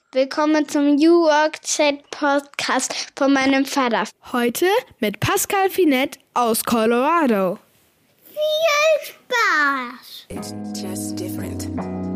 Willkommen zum New Work Chat Podcast von meinem Vater. Heute mit Pascal Finette aus Colorado. Viel Spaß! It's just different.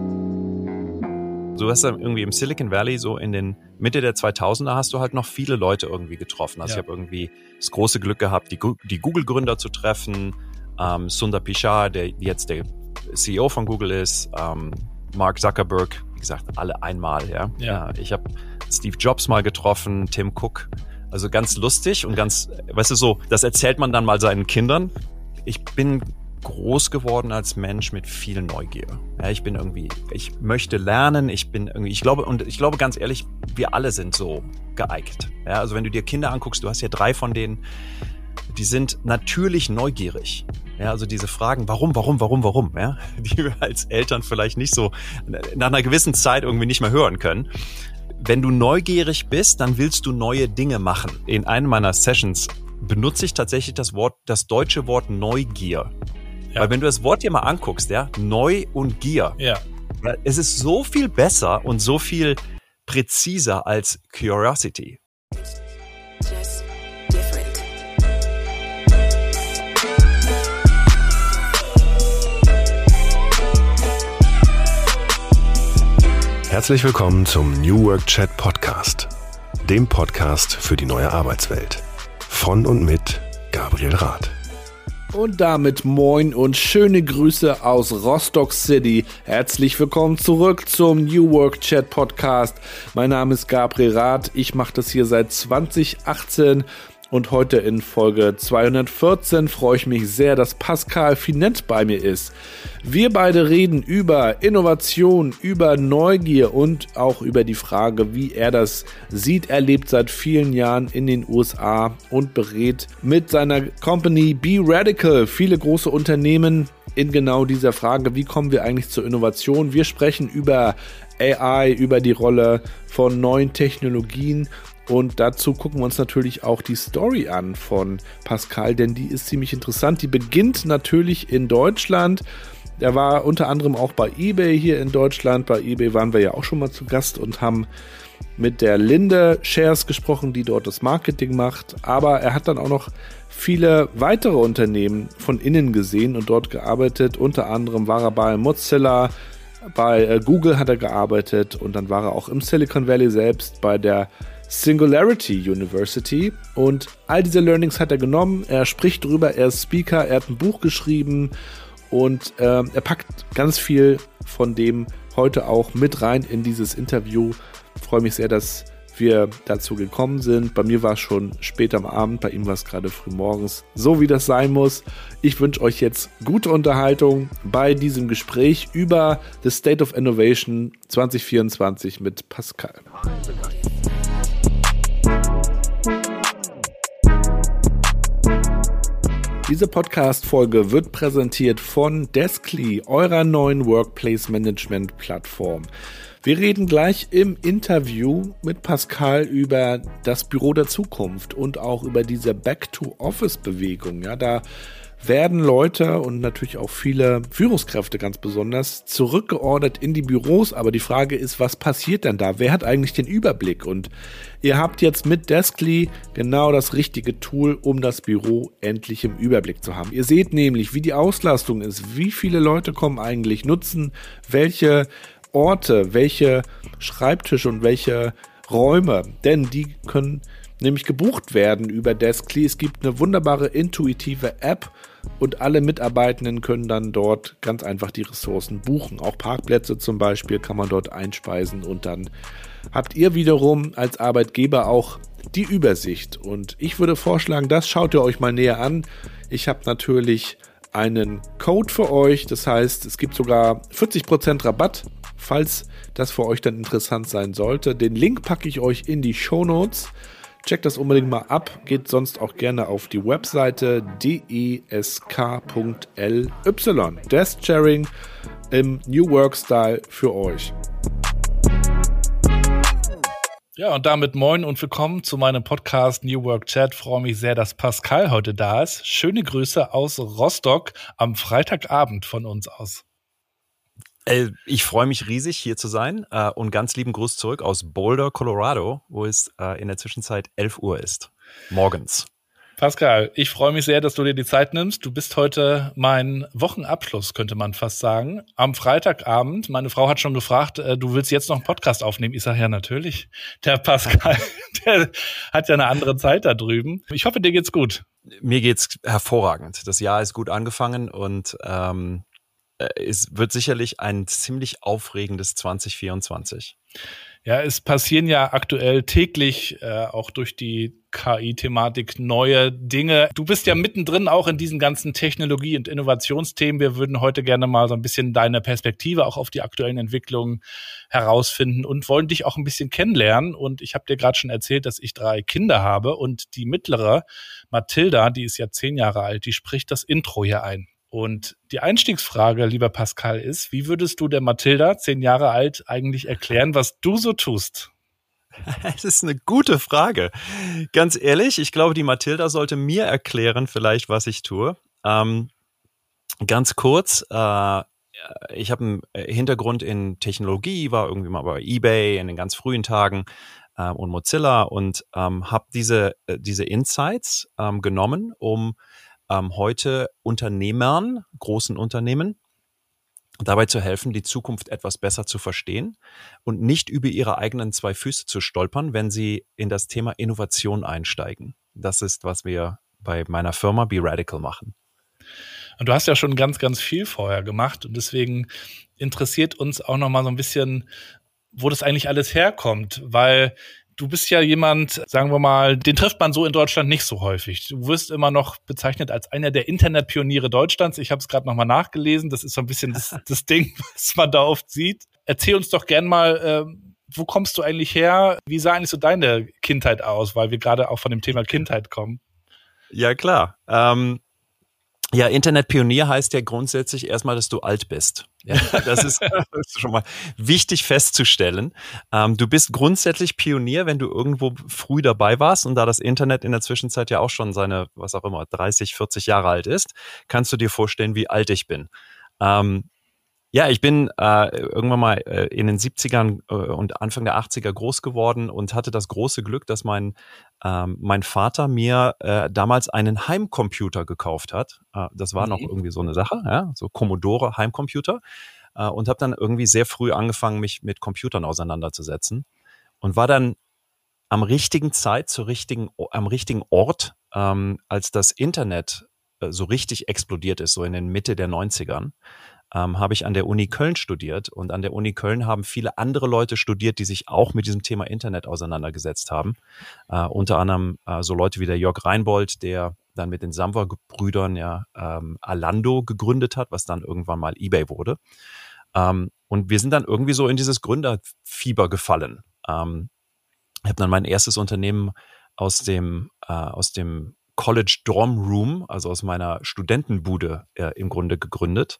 Du hast dann irgendwie im Silicon Valley so in den Mitte der 2000er hast du halt noch viele Leute irgendwie getroffen. Also ich habe irgendwie das große Glück gehabt, die Google-Gründer zu treffen, Sundar Pichai, der jetzt der CEO von Google ist, Mark Zuckerberg, wie gesagt, alle einmal. Ja. Ich habe Steve Jobs mal getroffen, Tim Cook. Also ganz lustig und ganz, weißt du so, das erzählt man dann mal seinen Kindern. Ich bin groß geworden als Mensch mit viel Neugier. Ja, ich möchte lernen, ich glaube ganz ehrlich, wir alle sind so geeignet. Ja, also wenn du dir Kinder anguckst, du hast ja 3 von denen, die sind natürlich neugierig. Ja, also diese Fragen, warum, ja, die wir als Eltern vielleicht nicht so nach einer gewissen Zeit irgendwie nicht mehr hören können. Wenn du neugierig bist, dann willst du neue Dinge machen. In einem meiner Sessions benutze ich tatsächlich das deutsche Wort Neugier. Ja. Weil wenn du das Wort dir mal anguckst, ja, Neu und Gier, es ist so viel besser und so viel präziser als Curiosity. Just different. Herzlich willkommen zum New Work Chat Podcast, dem Podcast für die neue Arbeitswelt. Von und mit Gabriel Rath. Und damit moin und schöne Grüße aus Rostock City. Herzlich willkommen zurück zum New Work Chat Podcast. Mein Name ist Gabriel Rath. Ich mache das hier seit 2018 und heute in Folge 214 freue ich mich sehr, dass Pascal Finette bei mir ist. Wir beide reden über Innovation, über Neugier und auch über die Frage, wie er das sieht. Er lebt seit vielen Jahren in den USA und berät mit seiner Company Be Radical viele große Unternehmen in genau dieser Frage, wie kommen wir eigentlich zur Innovation. Wir sprechen über AI, über die Rolle von neuen Technologien. Und dazu gucken wir uns natürlich auch die Story an von Pascal, denn die ist ziemlich interessant. Die beginnt natürlich in Deutschland. Er war unter anderem auch bei eBay hier in Deutschland. Bei eBay waren wir ja auch schon mal zu Gast und haben mit der Linde Shares gesprochen, die dort das Marketing macht. Aber er hat dann auch noch viele weitere Unternehmen von innen gesehen und dort gearbeitet. Unter anderem war er bei Mozilla, bei Google hat er gearbeitet und dann war er auch im Silicon Valley selbst bei der Singularity University und all diese Learnings hat er genommen, er spricht drüber, er ist Speaker, er hat ein Buch geschrieben und er packt ganz viel von dem heute auch mit rein in dieses Interview. Ich freue mich sehr, dass wir dazu gekommen sind. Bei mir war es schon spät am Abend, bei ihm war es gerade früh morgens, so wie das sein muss. Ich wünsche euch jetzt gute Unterhaltung bei diesem Gespräch über The State of Innovation 2024 mit Pascal. Diese Podcast-Folge wird präsentiert von Deskly, eurer neuen Workplace-Management-Plattform. Wir reden gleich im Interview mit Pascal über das Büro der Zukunft und auch über diese Back-to-Office-Bewegung. Ja, da werden Leute und natürlich auch viele Führungskräfte ganz besonders zurückgeordert in die Büros. Aber die Frage ist, was passiert denn da? Wer hat eigentlich den Überblick? Und ihr habt jetzt mit Deskly genau das richtige Tool, um das Büro endlich im Überblick zu haben. Ihr seht nämlich, wie die Auslastung ist, wie viele Leute kommen eigentlich, nutzen welche Orte, welche Schreibtische und welche Räume. Denn die können nämlich gebucht werden über Deskly. Es gibt eine wunderbare intuitive App und alle Mitarbeitenden können dann dort ganz einfach die Ressourcen buchen. Auch Parkplätze zum Beispiel kann man dort einspeisen und dann habt ihr wiederum als Arbeitgeber auch die Übersicht. Und ich würde vorschlagen, das schaut ihr euch mal näher an. Ich habe natürlich einen Code für euch, das heißt, es gibt sogar 40% Rabatt, falls das für euch dann interessant sein sollte. Den Link packe ich euch in die Shownotes. Checkt das unbedingt mal ab, geht sonst auch gerne auf die Webseite desk.ly. Desk Sharing im New Work Style für euch. Ja, und damit moin und willkommen zu meinem Podcast New Work Chat. Freue mich sehr, dass Pascal heute da ist. Schöne Grüße aus Rostock am Freitagabend von uns aus. Ich freue mich riesig, hier zu sein und ganz lieben Gruß zurück aus Boulder, Colorado, wo es in der Zwischenzeit 11 Uhr ist, morgens. Pascal, ich freue mich sehr, dass du dir die Zeit nimmst. Du bist heute mein Wochenabschluss, könnte man fast sagen. Am Freitagabend, meine Frau hat schon gefragt, du willst jetzt noch einen Podcast aufnehmen? Ich sage, ja, natürlich. Der Pascal, der hat ja eine andere Zeit da drüben. Ich hoffe, dir geht's gut. Mir geht's hervorragend. Das Jahr ist gut angefangen und es wird sicherlich ein ziemlich aufregendes 2024. Ja, es passieren ja aktuell täglich auch durch die KI-Thematik neue Dinge. Du bist ja mittendrin auch in diesen ganzen Technologie- und Innovationsthemen. Wir würden heute gerne mal so ein bisschen deine Perspektive auch auf die aktuellen Entwicklungen herausfinden und wollen dich auch ein bisschen kennenlernen. Und ich habe dir gerade schon erzählt, dass ich 3 Kinder habe und die mittlere, Mathilda, die ist ja 10 Jahre alt, die spricht das Intro hier ein. Und die Einstiegsfrage, lieber Pascal, ist, wie würdest du der Mathilda, 10 Jahre alt, eigentlich erklären, was du so tust? Das ist eine gute Frage. Ganz ehrlich, ich glaube, die Mathilda sollte mir erklären vielleicht, was ich tue. Ganz kurz, ich habe einen Hintergrund in Technologie, war irgendwie mal bei eBay in den ganz frühen Tagen und Mozilla und habe diese Insights genommen, um heute Unternehmern, großen Unternehmen, dabei zu helfen, die Zukunft etwas besser zu verstehen und nicht über ihre eigenen 2 Füße zu stolpern, wenn sie in das Thema Innovation einsteigen. Das ist, was wir bei meiner Firma BeRadical machen. Und du hast ja schon ganz, ganz viel vorher gemacht und deswegen interessiert uns auch noch mal so ein bisschen, wo das eigentlich alles herkommt, weil du bist ja jemand, sagen wir mal, den trifft man so in Deutschland nicht so häufig. Du wirst immer noch bezeichnet als einer der Internetpioniere Deutschlands. Ich habe es gerade nochmal nachgelesen. Das ist so ein bisschen das Ding, was man da oft sieht. Erzähl uns doch gern mal, wo kommst du eigentlich her? Wie sah eigentlich so deine Kindheit aus? Weil wir gerade auch von dem Thema Kindheit kommen. Ja, klar. Ja, Internetpionier heißt ja grundsätzlich erstmal, dass du alt bist. Ja, das ist schon mal wichtig festzustellen. Du bist grundsätzlich Pionier, wenn du irgendwo früh dabei warst und da das Internet in der Zwischenzeit ja auch schon seine, was auch immer, 30, 40 Jahre alt ist, kannst du dir vorstellen, wie alt ich bin. Ja, ich bin irgendwann mal in den 70ern und Anfang der 80er groß geworden und hatte das große Glück, dass mein Vater mir damals einen Heimcomputer gekauft hat. Das war noch irgendwie so eine Sache, ja, so Commodore Heimcomputer. Und habe dann irgendwie sehr früh angefangen, mich mit Computern auseinanderzusetzen und war dann am richtigen Zeit am richtigen Ort, als das Internet so richtig explodiert ist, so in den Mitte der 90ern. Habe ich an der Uni Köln studiert und an der Uni Köln haben viele andere Leute studiert, die sich auch mit diesem Thema Internet auseinandergesetzt haben. Unter anderem so Leute wie der Jörg Reinbold, der dann mit den Samwer-Brüdern ja Alando gegründet hat, was dann irgendwann mal eBay wurde. Und wir sind dann irgendwie so in dieses Gründerfieber gefallen. Ich habe dann mein erstes Unternehmen aus dem College Dorm Room, also aus meiner Studentenbude im Grunde gegründet.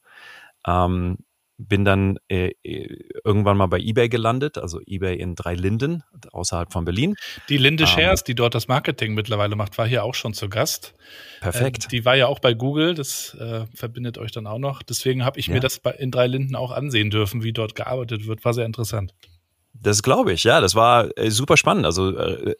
Bin dann irgendwann mal bei eBay gelandet, also eBay in Dreilinden, außerhalb von Berlin. Die Linde Schers, die dort das Marketing mittlerweile macht, war hier auch schon zu Gast. Perfekt. Die war ja auch bei Google, das verbindet euch dann auch noch. Deswegen habe ich mir das in Dreilinden auch ansehen dürfen, wie dort gearbeitet wird. War sehr interessant. Das glaube ich, ja. Das war super spannend. Also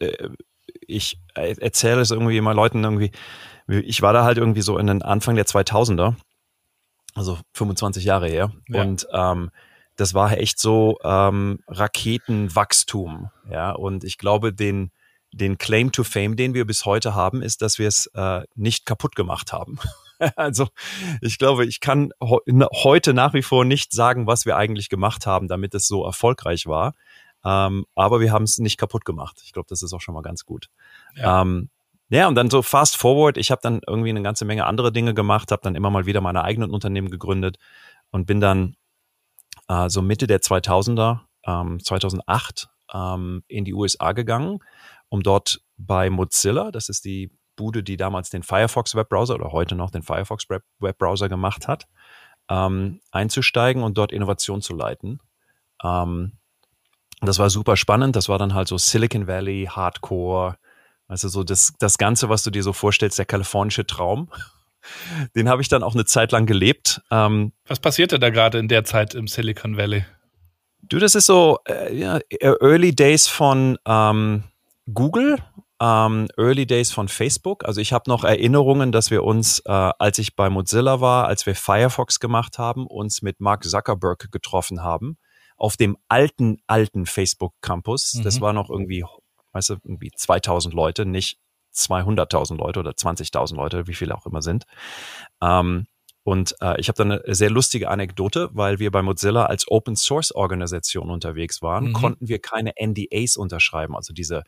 ich erzähle es irgendwie immer Leuten irgendwie, ich war da halt irgendwie so in den Anfang der 2000er. Also 25 Jahre her. Ja. Und das war echt so Raketenwachstum. Ja, und ich glaube, den Claim to Fame, den wir bis heute haben, ist, dass wir es nicht kaputt gemacht haben. Also ich glaube, ich kann heute nach wie vor nicht sagen, was wir eigentlich gemacht haben, damit es so erfolgreich war. Aber wir haben es nicht kaputt gemacht. Ich glaube, das ist auch schon mal ganz gut. Ja. Ja, und dann so fast forward, ich habe dann irgendwie eine ganze Menge andere Dinge gemacht, habe dann immer mal wieder meine eigenen Unternehmen gegründet und bin dann so Mitte der 2000er, 2008 in die USA gegangen, um dort bei Mozilla, das ist die Bude, die damals den Firefox Webbrowser oder heute noch den Firefox Webbrowser gemacht hat, einzusteigen und dort Innovation zu leiten. Das war super spannend, das war dann halt so Silicon Valley, Hardcore, also so das Ganze, was du dir so vorstellst, der kalifornische Traum. Den habe ich dann auch eine Zeit lang gelebt. Was passierte da gerade in der Zeit im Silicon Valley? Du, das ist so Early Days von Google, Early Days von Facebook. Also ich habe noch Erinnerungen, dass wir uns, als ich bei Mozilla war, als wir Firefox gemacht haben, uns mit Mark Zuckerberg getroffen haben auf dem alten Facebook-Campus. Das war noch irgendwie, weißt du, irgendwie 2000 Leute, nicht 200.000 Leute oder 20.000 Leute, wie viele auch immer sind. Und ich habe da eine sehr lustige Anekdote, weil wir bei Mozilla als Open-Source-Organisation unterwegs waren, konnten wir keine NDAs unterschreiben, also diese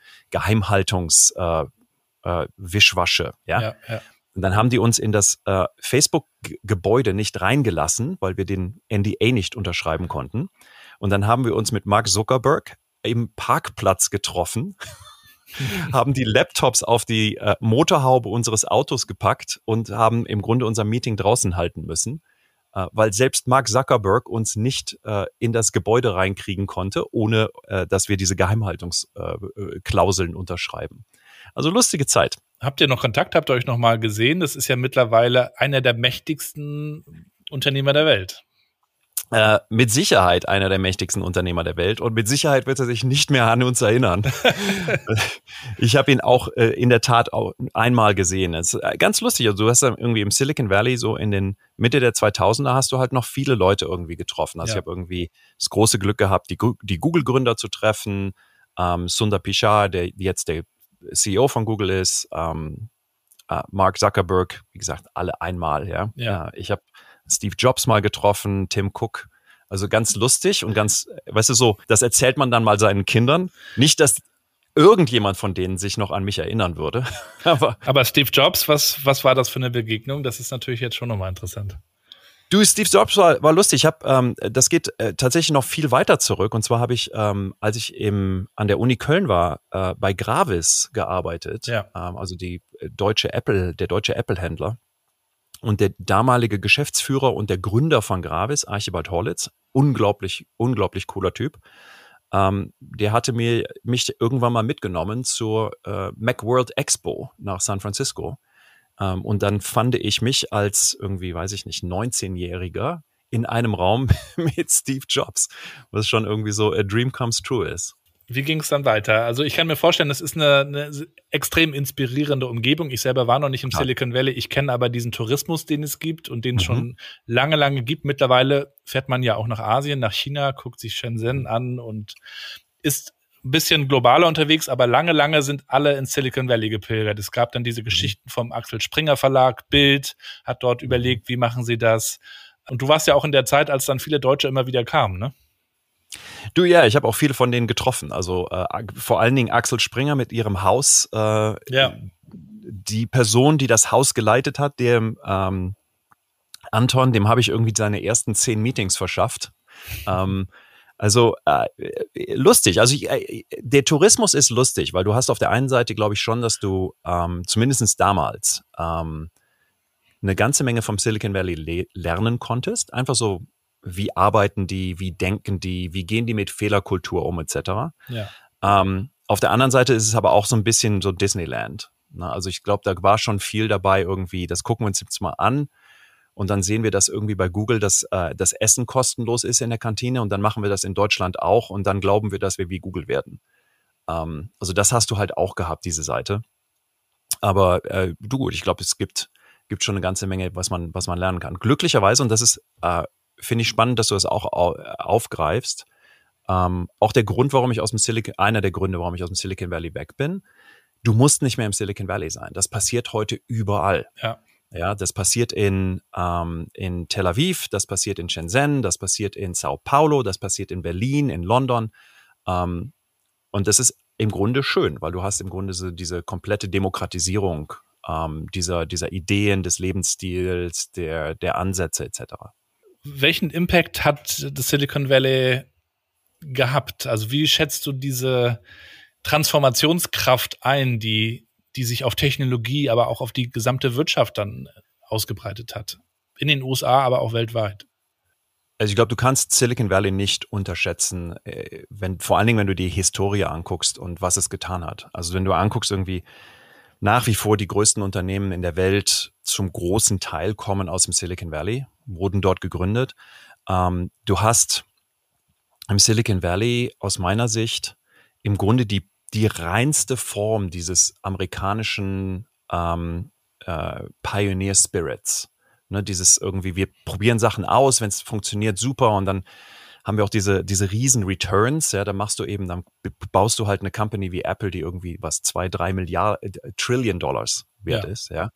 Geheimhaltungs-Wischwasche. Ja? Und dann haben die uns in das Facebook-Gebäude nicht reingelassen, weil wir den NDA nicht unterschreiben konnten. Und dann haben wir uns mit Mark Zuckerberg im Parkplatz getroffen, haben die Laptops auf die Motorhaube unseres Autos gepackt und haben im Grunde unser Meeting draußen halten müssen, weil selbst Mark Zuckerberg uns nicht in das Gebäude reinkriegen konnte, ohne dass wir diese Geheimhaltungsklauseln unterschreiben. Also lustige Zeit. Habt ihr noch Kontakt? Habt ihr euch noch mal gesehen? Das ist ja mittlerweile einer der mächtigsten Unternehmer der Welt. Mit Sicherheit einer der mächtigsten Unternehmer der Welt und mit Sicherheit wird er sich nicht mehr an uns erinnern. Ich habe ihn auch in der Tat auch einmal gesehen. Es ist ganz lustig. Also du hast ja irgendwie im Silicon Valley so in den Mitte der 2000er hast du halt noch viele Leute irgendwie getroffen. Also ich habe irgendwie das große Glück gehabt, die Google-Gründer zu treffen, Sundar Pichai, der jetzt der CEO von Google ist, Mark Zuckerberg, wie gesagt, alle einmal. Ja. Ich habe Steve Jobs mal getroffen, Tim Cook. Also ganz lustig und ganz, weißt du, so, das erzählt man dann mal seinen Kindern. Nicht, dass irgendjemand von denen sich noch an mich erinnern würde. Aber Steve Jobs, was war das für eine Begegnung? Das ist natürlich jetzt schon nochmal interessant. Du, Steve Jobs war lustig. Das geht tatsächlich noch viel weiter zurück. Und zwar habe ich, als ich an der Uni Köln war, bei Gravis gearbeitet. Ja. Also der deutsche Apple-Händler. Und der damalige Geschäftsführer und der Gründer von Gravis, Archibald Horlitz, unglaublich cooler Typ, der hatte mich irgendwann mal mitgenommen zur Macworld Expo nach San Francisco. Und dann fand ich mich als irgendwie, weiß ich nicht, 19-Jähriger in einem Raum mit Steve Jobs, was schon irgendwie so a dream comes true ist. Wie ging es dann weiter? Also ich kann mir vorstellen, das ist eine extrem inspirierende Umgebung. Ich selber war noch nicht im Silicon Valley. Ich kenne aber diesen Tourismus, den es gibt und den es schon lange gibt. Mittlerweile fährt man ja auch nach Asien, nach China, guckt sich Shenzhen an und ist ein bisschen globaler unterwegs. Aber lange sind alle ins Silicon Valley gepilgert. Es gab dann diese Geschichten vom Axel Springer Verlag. Bild hat dort überlegt, wie machen sie das? Und du warst ja auch in der Zeit, als dann viele Deutsche immer wieder kamen, ne? Du, ja, ich habe auch viele von denen getroffen. Also vor allen Dingen Axel Springer mit ihrem Haus. Die Person, die das Haus geleitet hat, dem Anton, dem habe ich irgendwie seine ersten 10 Meetings verschafft. Lustig. Also der Tourismus ist lustig, weil du hast auf der einen Seite, glaube ich schon, dass du zumindest damals eine ganze Menge vom Silicon Valley lernen konntest. Einfach so, wie arbeiten die, wie denken die, wie gehen die mit Fehlerkultur um, etc. Ja. Auf der anderen Seite ist es aber auch so ein bisschen so Disneyland. Na, also ich glaube, da war schon viel dabei irgendwie, das gucken wir uns jetzt mal an und dann sehen wir, dass irgendwie bei Google das Essen kostenlos ist in der Kantine und dann machen wir das in Deutschland auch und dann glauben wir, dass wir wie Google werden. Also das hast du halt auch gehabt, diese Seite. Aber ich glaube, es gibt schon eine ganze Menge, was man lernen kann. Glücklicherweise, und das ist finde ich spannend, dass du das auch aufgreifst. Auch der Grund, einer der Gründe, warum ich aus dem Silicon Valley weg bin. Du musst nicht mehr im Silicon Valley sein. Das passiert heute überall. Ja, das passiert in Tel Aviv, das passiert in Shenzhen, das passiert in Sao Paulo, das passiert in Berlin, in London. Und das ist im Grunde schön, weil du hast im Grunde so diese komplette Demokratisierung dieser Ideen, des Lebensstils, der Ansätze etc. Welchen Impact hat das Silicon Valley gehabt? Also wie schätzt du diese Transformationskraft ein, die sich auf Technologie, aber auch auf die gesamte Wirtschaft dann ausgebreitet hat? In den USA, aber auch weltweit. Also ich glaube, du kannst Silicon Valley nicht unterschätzen, vor allen Dingen, wenn du die Historie anguckst und was es getan hat. Also wenn du anguckst irgendwie, nach wie vor die größten Unternehmen in der Welt zum großen Teil kommen aus dem Silicon Valley, wurden dort gegründet. Du hast im Silicon Valley aus meiner Sicht im Grunde die reinste Form dieses amerikanischen Pioneer Spirits. Ne, dieses irgendwie, wir probieren Sachen aus, wenn es funktioniert, super, und dann haben wir auch diese riesen Returns, ja, dann baust du halt eine Company wie Apple, die irgendwie 2-3 Milliarden Trillion Dollars wert ist, ja.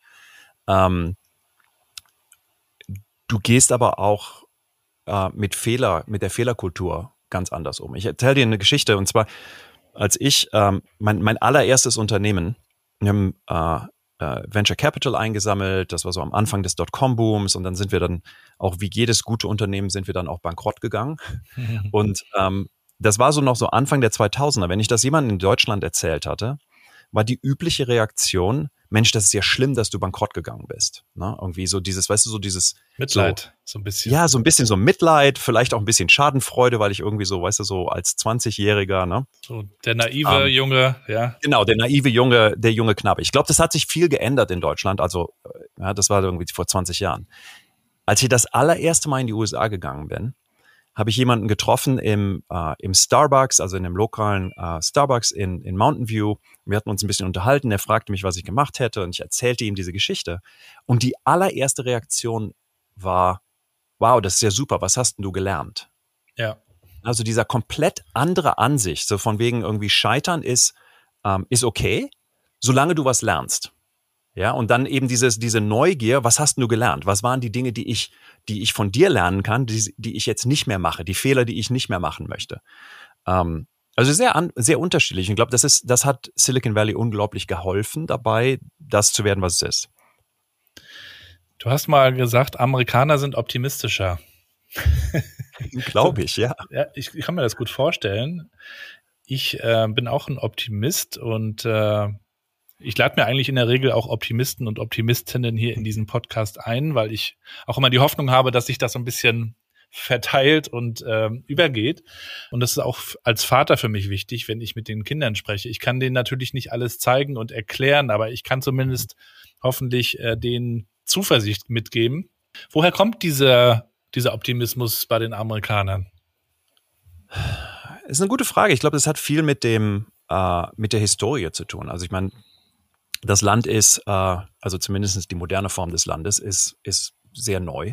Du gehst aber auch mit der Fehlerkultur ganz anders um. Ich erzähle dir eine Geschichte, und zwar, als ich mein allererstes Unternehmen, wir haben Venture Capital eingesammelt, das war so am Anfang des Dotcom-Booms, und dann sind wir dann auch, wie jedes gute Unternehmen, sind wir dann auch bankrott gegangen. Und das war so noch so Anfang der 2000er. Wenn ich das jemandem in Deutschland erzählt hatte, war die übliche Reaktion, Mensch, das ist ja schlimm, dass du bankrott gegangen bist. Ne? Irgendwie so dieses, weißt du, so dieses Mitleid, so ein bisschen. Ja, so ein bisschen so Mitleid, vielleicht auch ein bisschen Schadenfreude, weil ich irgendwie so, weißt du, so als 20-Jähriger, ne? So der naive Junge, ja. Genau, der naive Junge, der junge Knabe. Ich glaube, das hat sich viel geändert in Deutschland. Also, ja, das war irgendwie vor 20 Jahren. Als ich das allererste Mal in die USA gegangen bin, habe ich jemanden getroffen im Starbucks, also in einem lokalen Starbucks in Mountain View. Wir hatten uns ein bisschen unterhalten. Er fragte mich, was ich gemacht hätte, und ich erzählte ihm diese Geschichte. Und die allererste Reaktion war, wow, das ist ja super, was hast denn du gelernt? Ja. Also dieser komplett andere Ansicht, so von wegen irgendwie Scheitern ist okay, solange du was lernst. Ja, und dann eben diese Neugier, was hast du gelernt? Was waren die Dinge, die ich von dir lernen kann, die ich jetzt nicht mehr mache, die Fehler, die ich nicht mehr machen möchte? Also sehr unterschiedlich. Ich glaube, das hat Silicon Valley unglaublich geholfen dabei, das zu werden, was es ist. Du hast mal gesagt, Amerikaner sind optimistischer. Glaube ich, ja. Ja, ich kann mir das gut vorstellen. Ich bin auch ein Optimist, und ich lade mir eigentlich in der Regel auch Optimisten und Optimistinnen hier in diesen Podcast ein, weil ich auch immer die Hoffnung habe, dass sich das so ein bisschen verteilt und übergeht. Und das ist auch als Vater für mich wichtig, wenn ich mit den Kindern spreche. Ich kann denen natürlich nicht alles zeigen und erklären, aber ich kann zumindest hoffentlich denen Zuversicht mitgeben. Woher kommt dieser Optimismus bei den Amerikanern? Ist eine gute Frage. Ich glaube, das hat viel mit der Historie zu tun. Also ich meine, das Land ist, also zumindest die moderne Form des Landes ist sehr neu.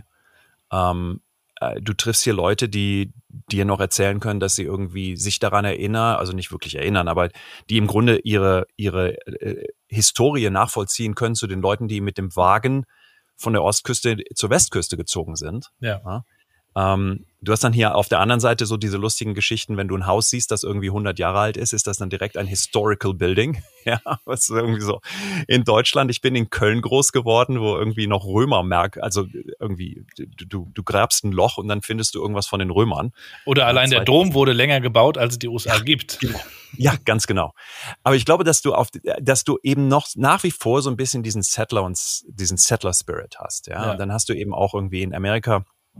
Du triffst hier Leute, die dir noch erzählen können, dass sie irgendwie sich daran erinnern, also nicht wirklich erinnern, aber die im Grunde ihre Historie nachvollziehen können zu den Leuten, die mit dem Wagen von der Ostküste zur Westküste gezogen sind. Ja. Du hast dann hier auf der anderen Seite so diese lustigen Geschichten, wenn du ein Haus siehst, das irgendwie 100 Jahre alt ist das dann direkt ein Historical Building. Ja, was ist irgendwie so. In Deutschland, ich bin in Köln groß geworden, wo irgendwie noch Römermärkte, also irgendwie, du grabst ein Loch und dann findest du irgendwas von den Römern. Oder allein der Dom wurde länger gebaut, als es die USA gibt. Genau. Ja, ganz genau. Aber ich glaube, dass du eben noch nach wie vor so ein bisschen diesen Settler Spirit hast. Ja? Und dann hast du eben auch irgendwie in Amerika,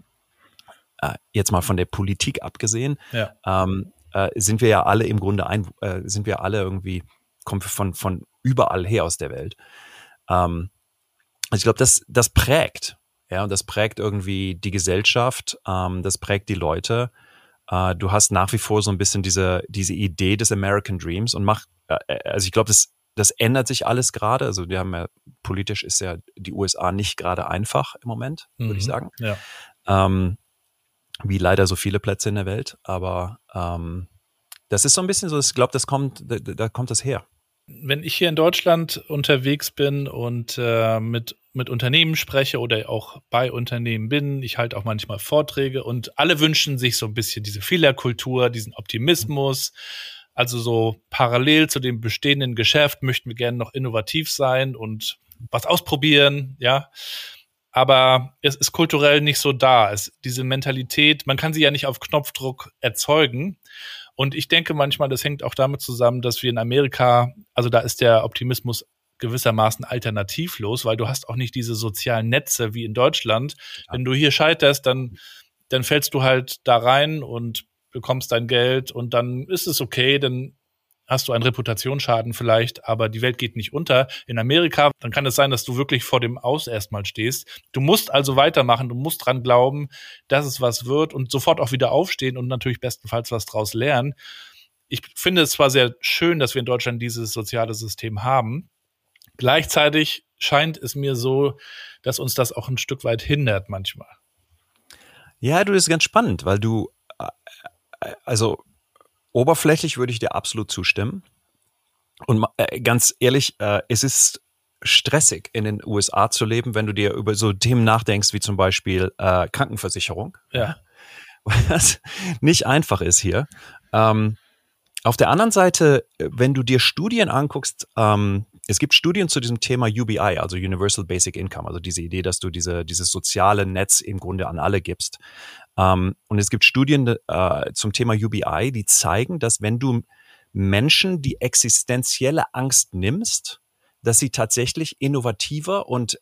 jetzt mal von der Politik abgesehen, sind wir ja alle im Grunde irgendwie, kommen von überall her aus der Welt. Also ich glaube, das prägt, ja, und das prägt irgendwie die Gesellschaft, das prägt die Leute. Du hast nach wie vor so ein bisschen diese Idee des American Dreams und also ich glaube, das ändert sich alles gerade. Also wir haben ja, politisch ist ja die USA nicht gerade einfach im Moment, würde ich sagen. Ja. Wie leider so viele Plätze in der Welt. Aber das ist so ein bisschen so, ich glaube, da kommt das her. Wenn ich hier in Deutschland unterwegs bin und mit Unternehmen spreche oder auch bei Unternehmen bin, ich halte auch manchmal Vorträge und alle wünschen sich so ein bisschen diese Fehlerkultur, diesen Optimismus. Also so parallel zu dem bestehenden Geschäft möchten wir gerne noch innovativ sein und was ausprobieren, ja. Aber es ist kulturell nicht so da. Diese Mentalität, man kann sie ja nicht auf Knopfdruck erzeugen. Und ich denke manchmal, das hängt auch damit zusammen, dass wir in Amerika, also da ist der Optimismus gewissermaßen alternativlos, weil du hast auch nicht diese sozialen Netze wie in Deutschland. Wenn du hier scheiterst, dann fällst du halt da rein und bekommst dein Geld und dann ist es okay, dann hast du einen Reputationsschaden vielleicht, aber die Welt geht nicht unter. In Amerika, dann kann es sein, dass du wirklich vor dem Aus erstmal stehst. Du musst also weitermachen, du musst dran glauben, dass es was wird und sofort auch wieder aufstehen und natürlich bestenfalls was draus lernen. Ich finde es zwar sehr schön, dass wir in Deutschland dieses soziale System haben. Gleichzeitig scheint es mir so, dass uns das auch ein Stück weit hindert manchmal. Ja, das ist ganz spannend, weil du, also oberflächlich würde ich dir absolut zustimmen. Und ganz ehrlich, es ist stressig, in den USA zu leben, wenn du dir über so Themen nachdenkst, wie zum Beispiel Krankenversicherung. Ja. Was nicht einfach ist hier. Auf der anderen Seite, wenn du dir Studien anguckst, es gibt Studien zu diesem Thema UBI, also Universal Basic Income, also diese Idee, dass du dieses soziale Netz im Grunde an alle gibst. Und es gibt Studien zum Thema UBI, die zeigen, dass wenn du Menschen die existenzielle Angst nimmst, dass sie tatsächlich innovativer und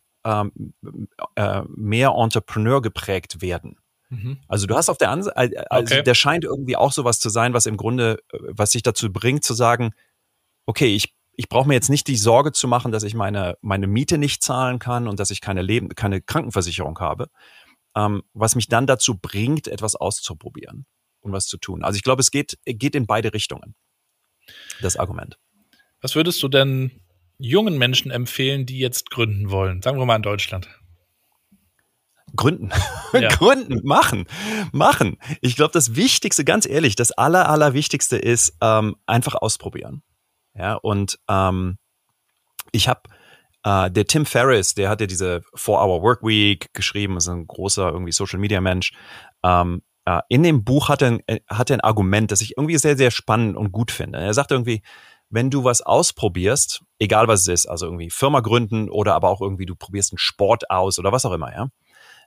mehr Entrepreneur geprägt werden. Also du hast auf der anderen Seite, also der scheint irgendwie auch sowas zu sein, was im Grunde, was sich dazu bringt zu sagen, okay, ich brauche mir jetzt nicht die Sorge zu machen, dass ich meine Miete nicht zahlen kann und dass ich keine Krankenversicherung habe, was mich dann dazu bringt, etwas auszuprobieren und was zu tun. Also ich glaube, es geht in beide Richtungen, das Argument. Was würdest du denn jungen Menschen empfehlen, die jetzt gründen wollen? Sagen wir mal in Deutschland. Gründen. Ja. Gründen. Machen. Ich glaube, das Wichtigste, ganz ehrlich, das Allerwichtigste ist, einfach ausprobieren. Ja, und ich habe der Tim Ferriss, der hat ja diese 4-Hour Workweek geschrieben, ist ein großer irgendwie Social-Media-Mensch. In dem Buch hat er ein Argument, das ich irgendwie sehr, sehr spannend und gut finde. Er sagt irgendwie, wenn du was ausprobierst, egal was es ist, also irgendwie Firma gründen oder aber auch irgendwie du probierst einen Sport aus oder was auch immer, ja,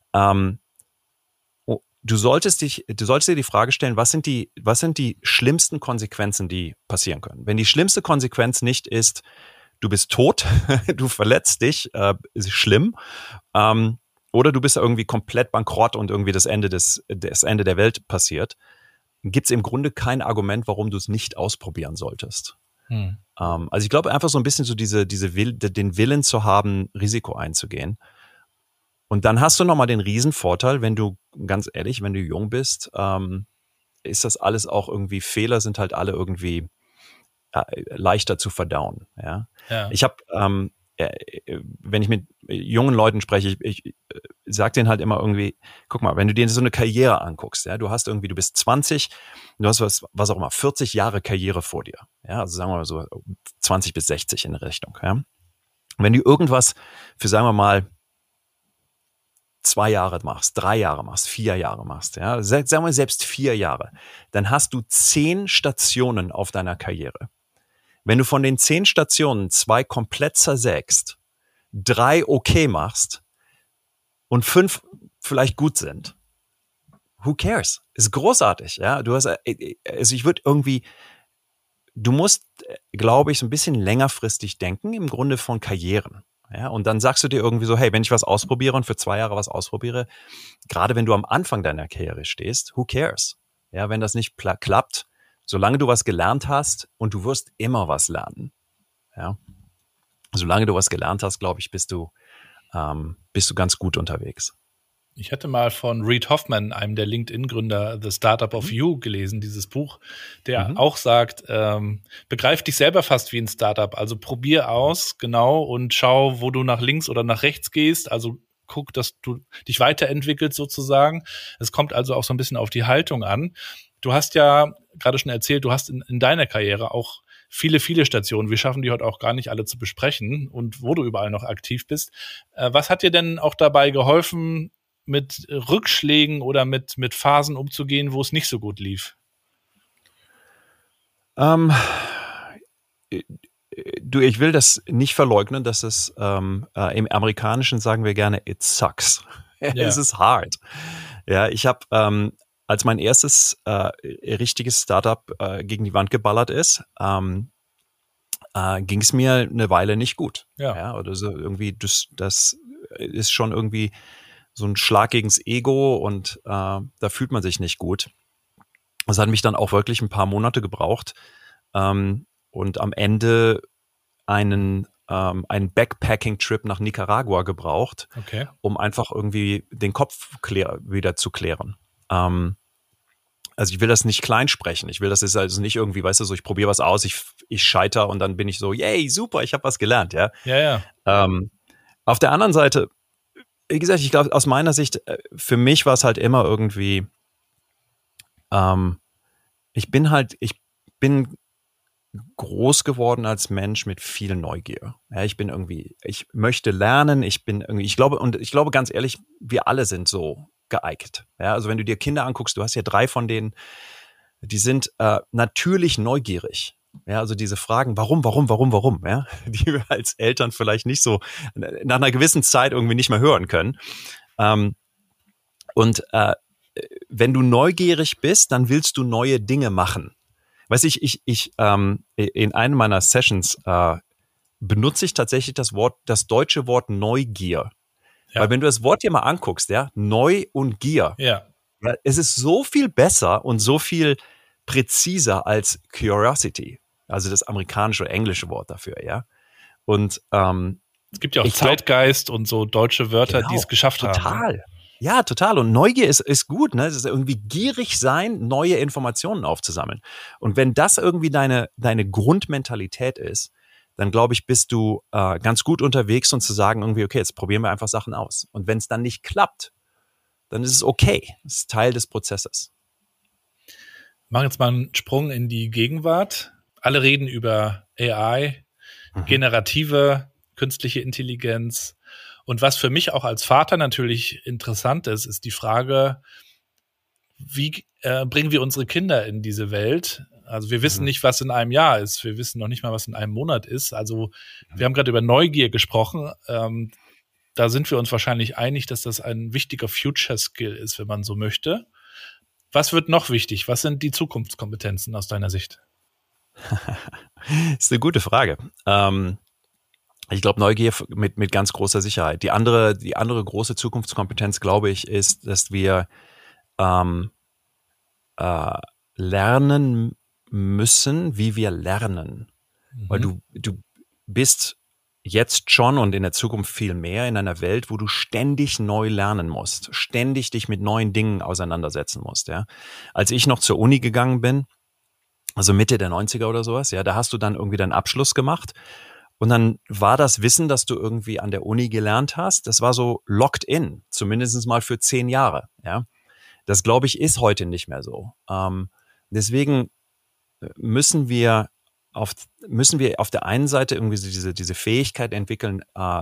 du solltest dir die Frage stellen, was sind die schlimmsten Konsequenzen, die passieren können? Wenn die schlimmste Konsequenz nicht ist, du bist tot, du verletzt dich, ist schlimm, oder du bist irgendwie komplett bankrott und irgendwie das Ende der Welt passiert, gibt es im Grunde kein Argument, warum du es nicht ausprobieren solltest. Also ich glaube einfach so ein bisschen so den Willen zu haben, Risiko einzugehen. Und dann hast du nochmal den Riesenvorteil, wenn du, ganz ehrlich, wenn du jung bist, ist das alles auch irgendwie, Fehler sind halt alle irgendwie leichter zu verdauen. Ja? Ja. Ich habe, wenn ich mit jungen Leuten spreche, ich sage denen halt immer irgendwie, guck mal, wenn du dir so eine Karriere anguckst, ja, du bist 20, du hast was auch immer, 40 Jahre Karriere vor dir. Ja, also sagen wir mal so 20 bis 60 in der Richtung. Ja? Wenn du irgendwas für, sagen wir mal, 2 Jahre machst, 3 Jahre machst, 4 Jahre machst, ja, sagen wir selbst 4 Jahre, dann hast du 10 Stationen auf deiner Karriere. Wenn du von den 10 Stationen 2 komplett zersägst, 3 okay machst und 5 vielleicht gut sind, who cares? Ist großartig, ja. Du musst, glaube ich, so ein bisschen längerfristig denken, im Grunde von Karrieren. Ja, und dann sagst du dir irgendwie so, hey, wenn ich was ausprobiere und für 2 Jahre was ausprobiere, gerade wenn du am Anfang deiner Karriere stehst, who cares? Ja, wenn das nicht klappt, solange du was gelernt hast, und du wirst immer was lernen. Ja, solange du was gelernt hast, glaube ich, bist du ganz gut unterwegs. Ich hatte mal von Reid Hoffman, einem der LinkedIn-Gründer, The Startup of You, gelesen, dieses Buch, der auch sagt, begreif dich selber fast wie ein Startup. Also probier aus, genau, und schau, wo du nach links oder nach rechts gehst. Also guck, dass du dich weiterentwickelst sozusagen. Es kommt also auch so ein bisschen auf die Haltung an. Du hast ja gerade schon erzählt, du hast in deiner Karriere auch viele Stationen. Wir schaffen die heute auch gar nicht alle zu besprechen und wo du überall noch aktiv bist. Was hat dir denn auch dabei geholfen, mit Rückschlägen oder mit Phasen umzugehen, wo es nicht so gut lief? Ich will das nicht verleugnen, dass es im Amerikanischen sagen wir gerne, it sucks. Ja. Es ist hart. Ja, ich habe als mein erstes richtiges Startup gegen die Wand geballert ist, ging es mir eine Weile nicht gut. Ja, oder so irgendwie das ist schon irgendwie so ein Schlag gegens Ego und da fühlt man sich nicht gut. Das hat mich dann auch wirklich ein paar Monate gebraucht, und am Ende einen Backpacking-Trip nach Nicaragua gebraucht, um einfach irgendwie den Kopf wieder zu klären. Also ich will das nicht klein sprechen. Ich will das ist also nicht irgendwie, weißt du, so ich probiere was aus, ich scheitere und dann bin ich so, yay, super, ich habe was gelernt, ja. Ja. Auf der anderen Seite, wie gesagt, ich glaube, aus meiner Sicht, für mich war es halt immer irgendwie, ich bin groß geworden als Mensch mit viel Neugier. Ja, ich möchte lernen, ich glaube ganz ehrlich, wir alle sind so geeignet. Ja, also wenn du dir Kinder anguckst, du hast ja 3 von denen, die sind natürlich neugierig. Ja, also diese Fragen, warum, ja, die wir als Eltern vielleicht nicht so nach einer gewissen Zeit irgendwie nicht mehr hören können. Wenn du neugierig bist, dann willst du neue Dinge machen. Weißt du, in einem meiner Sessions benutze ich tatsächlich das deutsche Wort Neugier. Ja. Weil wenn du das Wort dir mal anguckst, ja, Neu und Gier, ja, es ist so viel besser und so viel präziser als Curiosity, also das amerikanische oder englische Wort dafür, ja. Und es gibt ja auch Zeitgeist und so deutsche Wörter, die es geschafft haben. Total. Ja, total. Und Neugier ist gut, ne? Es ist irgendwie gierig sein, neue Informationen aufzusammeln. Und wenn das irgendwie deine Grundmentalität ist, dann glaube ich, bist du ganz gut unterwegs und zu sagen irgendwie, okay, jetzt probieren wir einfach Sachen aus. Und wenn es dann nicht klappt, dann ist es okay. Es ist Teil des Prozesses. Wir machen jetzt mal einen Sprung in die Gegenwart. Alle reden über AI, generative künstliche Intelligenz. Und was für mich auch als Vater natürlich interessant ist die Frage, wie bringen wir unsere Kinder in diese Welt? Also wir wissen nicht, was in einem Jahr ist. Wir wissen noch nicht mal, was in einem Monat ist. Also wir haben gerade über Neugier gesprochen. Da sind wir uns wahrscheinlich einig, dass das ein wichtiger Future-Skill ist, wenn man so möchte. Was wird noch wichtig? Was sind die Zukunftskompetenzen aus deiner Sicht? Das ist eine gute Frage. Ich glaube, Neugier mit ganz großer Sicherheit. Die andere große Zukunftskompetenz, glaube ich, ist, dass wir lernen müssen, wie wir lernen. Weil du bist jetzt schon und in der Zukunft viel mehr in einer Welt, wo du ständig neu lernen musst, ständig dich mit neuen Dingen auseinandersetzen musst. Ja? Als ich noch zur Uni gegangen bin, also Mitte der 90er oder sowas, ja, da hast du dann irgendwie deinen Abschluss gemacht und dann war das Wissen, das du irgendwie an der Uni gelernt hast, das war so locked in, zumindest mal für 10 Jahre. Ja? Das, glaube ich, ist heute nicht mehr so. Deswegen müssen wir auf der einen Seite irgendwie so diese Fähigkeit entwickeln,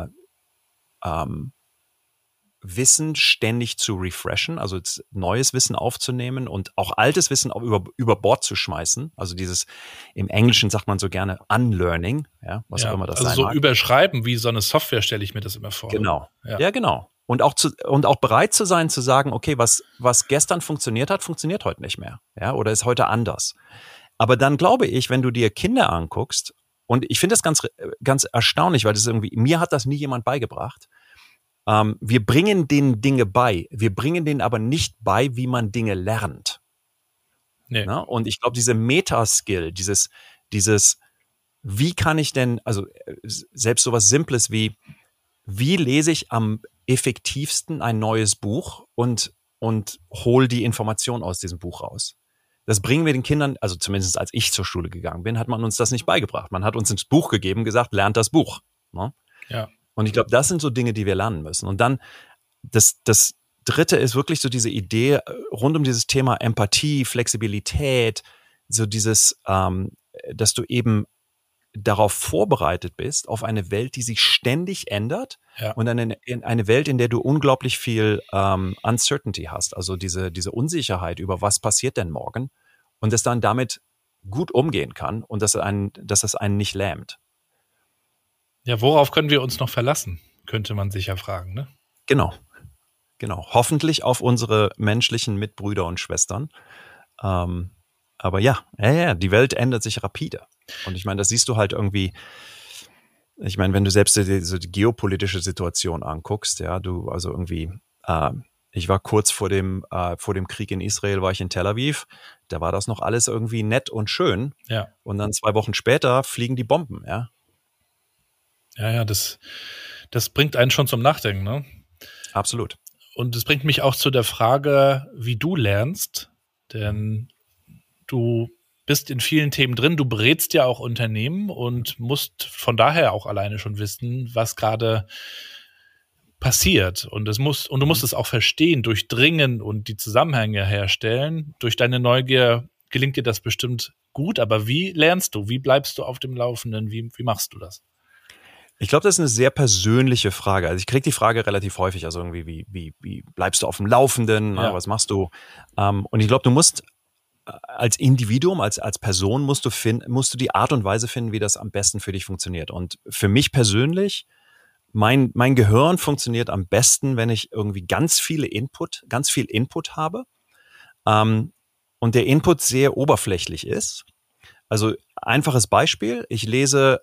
Wissen ständig zu refreshen, also neues Wissen aufzunehmen und auch altes Wissen auch über Bord zu schmeißen. Also dieses, im Englischen sagt man so gerne Unlearning, ja, was auch immer das sein mag. Also so überschreiben wie so eine Software stelle ich mir das immer vor. Genau, ja genau. Und auch bereit zu sein, zu sagen, okay, was gestern funktioniert hat, funktioniert heute nicht mehr, ja, oder ist heute anders. Aber dann glaube ich, wenn du dir Kinder anguckst, und ich finde das ganz, ganz erstaunlich, weil das irgendwie, mir hat das nie jemand beigebracht. Wir bringen denen Dinge bei. Wir bringen denen aber nicht bei, wie man Dinge lernt. Nee. Na? Und ich glaube, diese Meta-Skill, dieses, wie kann ich denn, also selbst sowas Simples wie lese ich am effektivsten ein neues Buch und hole die Information aus diesem Buch raus. Das bringen wir den Kindern, also zumindest als ich zur Schule gegangen bin, hat man uns das nicht beigebracht. Man hat uns ein Buch gegeben, gesagt, lernt das Buch. Ne? Ja. Und ich glaube, das sind so Dinge, die wir lernen müssen. Und dann das Dritte ist wirklich so diese Idee rund um dieses Thema Empathie, Flexibilität, so dieses, dass du eben darauf vorbereitet bist, auf eine Welt, die sich ständig ändert und eine Welt, in der du unglaublich viel Uncertainty hast, also diese Unsicherheit über was passiert denn morgen und dass dann damit gut umgehen kann und dass das einen nicht lähmt. Ja, worauf können wir uns noch verlassen, könnte man sich ja fragen, ne? Genau. Hoffentlich auf unsere menschlichen Mitbrüder und Schwestern. Aber die Welt ändert sich rapide. Und ich meine, das siehst du halt irgendwie, ich meine, wenn du selbst die geopolitische Situation anguckst, ja, ich war kurz vor dem Krieg in Israel, war ich in Tel Aviv. da war das noch alles irgendwie nett und schön. Ja. Und dann 2 Wochen später fliegen die Bomben, ja. Ja, das bringt einen schon zum Nachdenken, ne? Absolut. Und es bringt mich auch zu der Frage, wie du lernst, denn du bist in vielen Themen drin, du berätst ja auch Unternehmen und musst von daher auch alleine schon wissen, was gerade passiert. Und du musst es auch verstehen, durchdringen und die Zusammenhänge herstellen. Durch deine Neugier gelingt dir das bestimmt gut, aber wie lernst du? Wie bleibst du auf dem Laufenden? Wie machst du das? Ich glaube, das ist eine sehr persönliche Frage. Also ich kriege die Frage relativ häufig, also irgendwie, wie bleibst du auf dem Laufenden? Ja. Was machst du? Und ich glaube, du musst als Individuum, als Person musst du die Art und Weise finden, wie das am besten für dich funktioniert. Und für mich persönlich, mein Gehirn funktioniert am besten, wenn ich irgendwie ganz viel Input habe, und der Input sehr oberflächlich ist. Also einfaches Beispiel, ich lese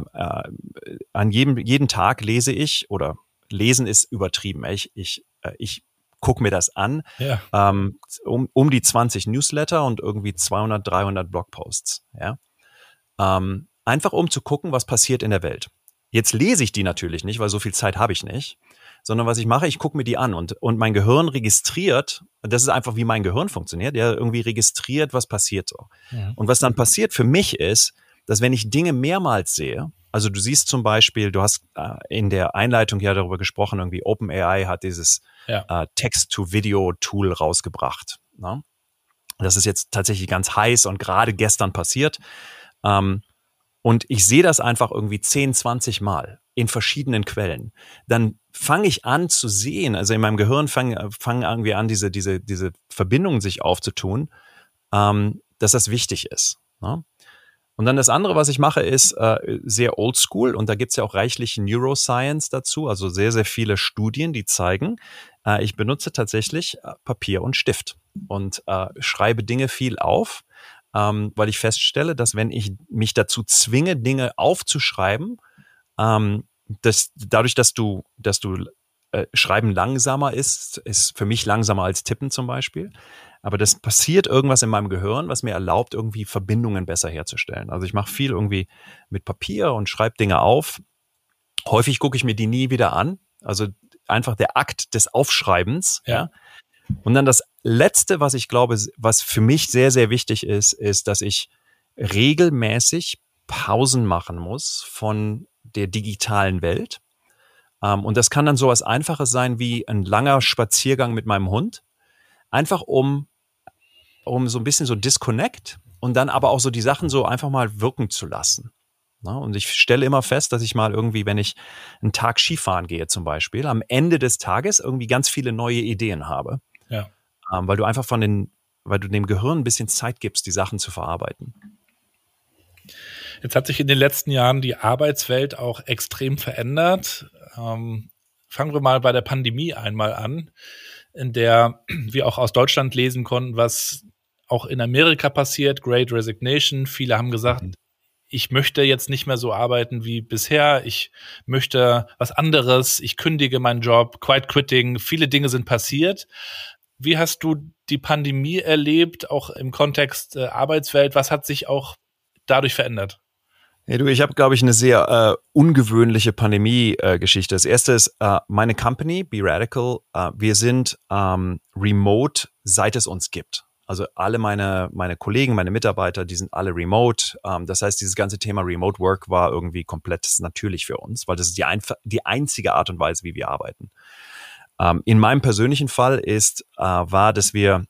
an jeden Tag lese ich, oder lesen ist übertrieben. Ich gucke mir das an, Ja. um die 20 Newsletter und irgendwie 200, 300 Blogposts. Ja? Einfach um zu gucken, was passiert in der Welt. Jetzt lese ich die natürlich nicht, weil so viel Zeit habe ich nicht, sondern was ich mache, ich gucke mir die an und mein Gehirn registriert, das ist einfach, wie mein Gehirn funktioniert, der irgendwie registriert, was passiert so. Mhm. Und was dann passiert für mich ist, dass wenn ich Dinge mehrmals sehe, also du siehst zum Beispiel, du hast in der Einleitung ja darüber gesprochen, irgendwie OpenAI hat dieses Text-to-Video-Tool rausgebracht. Ne? Das ist jetzt tatsächlich ganz heiß und gerade gestern passiert. Und ich sehe das einfach irgendwie 10, 20 Mal in verschiedenen Quellen. Dann fange ich an zu sehen, also in meinem Gehirn fangen irgendwie an, diese Verbindungen sich aufzutun, dass das wichtig ist. Ne? Und dann das andere, was ich mache, ist sehr oldschool und da gibt's ja auch reichlich Neuroscience dazu, also sehr, sehr viele Studien, die zeigen, ich benutze tatsächlich Papier und Stift und schreibe Dinge viel auf, weil ich feststelle, dass wenn ich mich dazu zwinge, Dinge aufzuschreiben, dadurch, dass du Schreiben langsamer ist für mich langsamer als Tippen zum Beispiel. Aber das passiert irgendwas in meinem Gehirn, was mir erlaubt, irgendwie Verbindungen besser herzustellen. Also ich mache viel irgendwie mit Papier und schreibe Dinge auf. Häufig gucke ich mir die nie wieder an. Also einfach der Akt des Aufschreibens. Ja. Und dann das Letzte, was ich glaube, was für mich sehr, sehr wichtig ist, dass ich regelmäßig Pausen machen muss von der digitalen Welt. Und das kann dann sowas Einfaches sein wie ein langer Spaziergang mit meinem Hund. Einfach um so ein bisschen so Disconnect und dann aber auch so die Sachen so einfach mal wirken zu lassen. Na, und ich stelle immer fest, dass ich mal irgendwie, wenn ich einen Tag Skifahren gehe zum Beispiel, am Ende des Tages irgendwie ganz viele neue Ideen habe. Ja. Weil du einfach weil du dem Gehirn ein bisschen Zeit gibst, die Sachen zu verarbeiten. Jetzt hat sich in den letzten Jahren die Arbeitswelt auch extrem verändert. Fangen wir mal bei der Pandemie einmal an, in der wir auch aus Deutschland lesen konnten, was auch in Amerika passiert, Great Resignation. Viele haben gesagt, ich möchte jetzt nicht mehr so arbeiten wie bisher, ich möchte was anderes, ich kündige meinen Job, Quiet Quitting, viele Dinge sind passiert. Wie hast du die Pandemie erlebt, auch im Kontext Arbeitswelt? Was hat sich auch dadurch verändert? Hey du, ich habe, glaube ich, eine sehr ungewöhnliche Pandemie-Geschichte. Das erste ist meine Company, Be Radical. Wir sind remote, seit es uns gibt. Also alle meine Kollegen, meine Mitarbeiter, die sind alle remote. Das heißt, dieses ganze Thema Remote Work war irgendwie komplett natürlich für uns, weil das ist die einzige Art und Weise, wie wir arbeiten. In meinem persönlichen Fall war, dass wir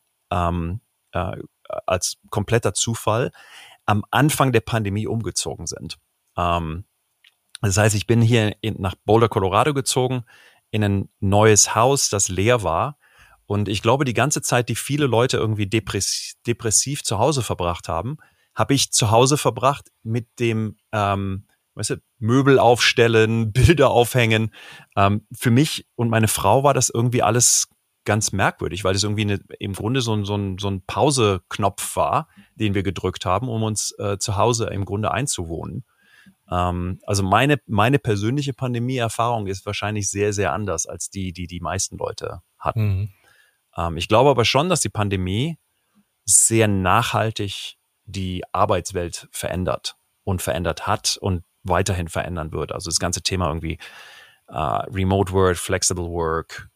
als kompletter Zufall am Anfang der Pandemie umgezogen sind. Das heißt, ich bin hier nach Boulder, Colorado gezogen, in ein neues Haus, das leer war. Und ich glaube, die ganze Zeit, die viele Leute irgendwie depressiv zu Hause verbracht haben, habe ich zu Hause verbracht mit dem Möbel aufstellen, Bilder aufhängen. Für mich und meine Frau war das irgendwie alles ganz merkwürdig, weil das irgendwie im Grunde so ein Pause-Knopf war, den wir gedrückt haben, um uns zu Hause im Grunde einzuwohnen. Also meine persönliche Pandemie-Erfahrung ist wahrscheinlich sehr, sehr anders als die meisten Leute hatten. Ich glaube aber schon, dass die Pandemie sehr nachhaltig die Arbeitswelt verändert und verändert hat und weiterhin verändern wird. Also das ganze Thema irgendwie Remote Work, Flexible Work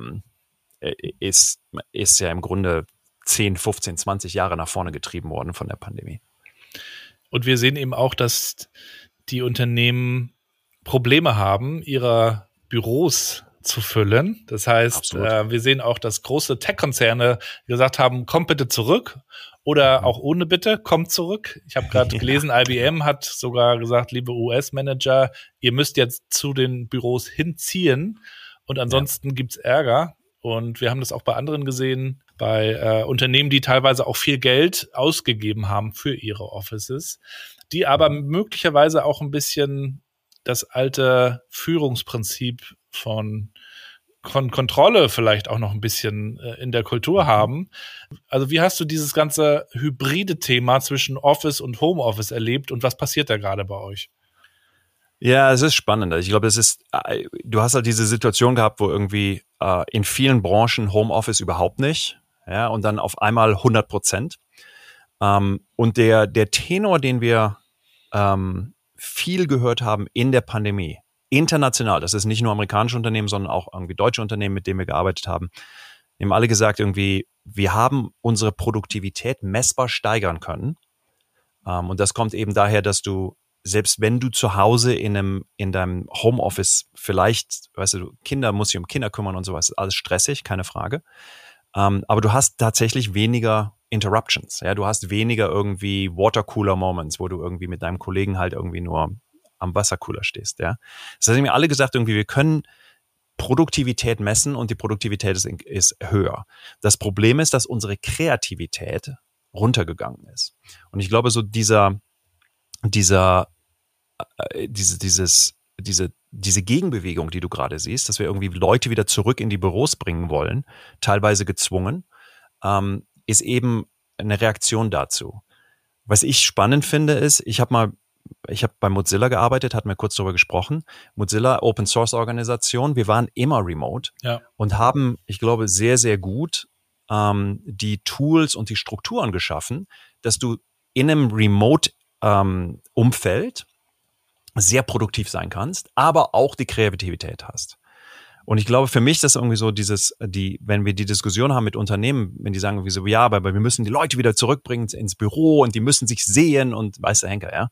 ist ja im Grunde 10, 15, 20 Jahre nach vorne getrieben worden von der Pandemie. Und wir sehen eben auch, dass die Unternehmen Probleme haben, ihre Büros zu füllen. Das heißt, wir sehen auch, dass große Tech-Konzerne gesagt haben, kommt bitte zurück oder auch ohne Bitte, kommt zurück. Ich habe gerade gelesen, IBM hat sogar gesagt, liebe US-Manager, ihr müsst jetzt zu den Büros hinziehen und ansonsten gibt's Ärger. Und wir haben das auch bei anderen gesehen, bei Unternehmen, die teilweise auch viel Geld ausgegeben haben für ihre Offices, die aber möglicherweise auch ein bisschen das alte Führungsprinzip von Kontrolle vielleicht auch noch ein bisschen in der Kultur haben. Also wie hast du dieses ganze hybride Thema zwischen Office und Homeoffice erlebt und was passiert da gerade bei euch? Ja, es ist spannend. Ich glaube, du hast halt diese Situation gehabt, wo irgendwie in vielen Branchen Homeoffice überhaupt nicht, ja, und dann auf einmal 100%. Und der Tenor, den wir viel gehört haben in der Pandemie, international, das ist nicht nur amerikanische Unternehmen, sondern auch irgendwie deutsche Unternehmen, mit denen wir gearbeitet haben, die haben alle gesagt irgendwie, wir haben unsere Produktivität messbar steigern können. Und das kommt eben daher, dass du, selbst wenn du zu Hause in deinem Homeoffice vielleicht, weißt du, Kinder, musst dich um Kinder kümmern und sowas, alles stressig, keine Frage. Aber du hast tatsächlich weniger Interruptions. Ja, du hast weniger irgendwie Watercooler-Moments, wo du irgendwie mit deinem Kollegen halt irgendwie nur am Wassercooler stehst. Ja, das haben mir alle gesagt, irgendwie, wir können Produktivität messen und die Produktivität ist höher. Das Problem ist, dass unsere Kreativität runtergegangen ist. Und ich glaube, so diese Gegenbewegung, die du gerade siehst, dass wir irgendwie Leute wieder zurück in die Büros bringen wollen, teilweise gezwungen, ist eben eine Reaktion dazu. Was ich spannend finde, ist, ich habe bei Mozilla gearbeitet, hatten wir kurz darüber gesprochen. Mozilla, Open Source Organisation, wir waren immer remote und haben, ich glaube, sehr, sehr gut die Tools und die Strukturen geschaffen, dass du in einem Remote Umfeld sehr produktiv sein kannst, aber auch die Kreativität hast. Und ich glaube, für mich ist das irgendwie so wenn wir die Diskussion haben mit Unternehmen, wenn die sagen irgendwie so, ja, aber wir müssen die Leute wieder zurückbringen ins Büro und die müssen sich sehen und weißt du, Henker, ja.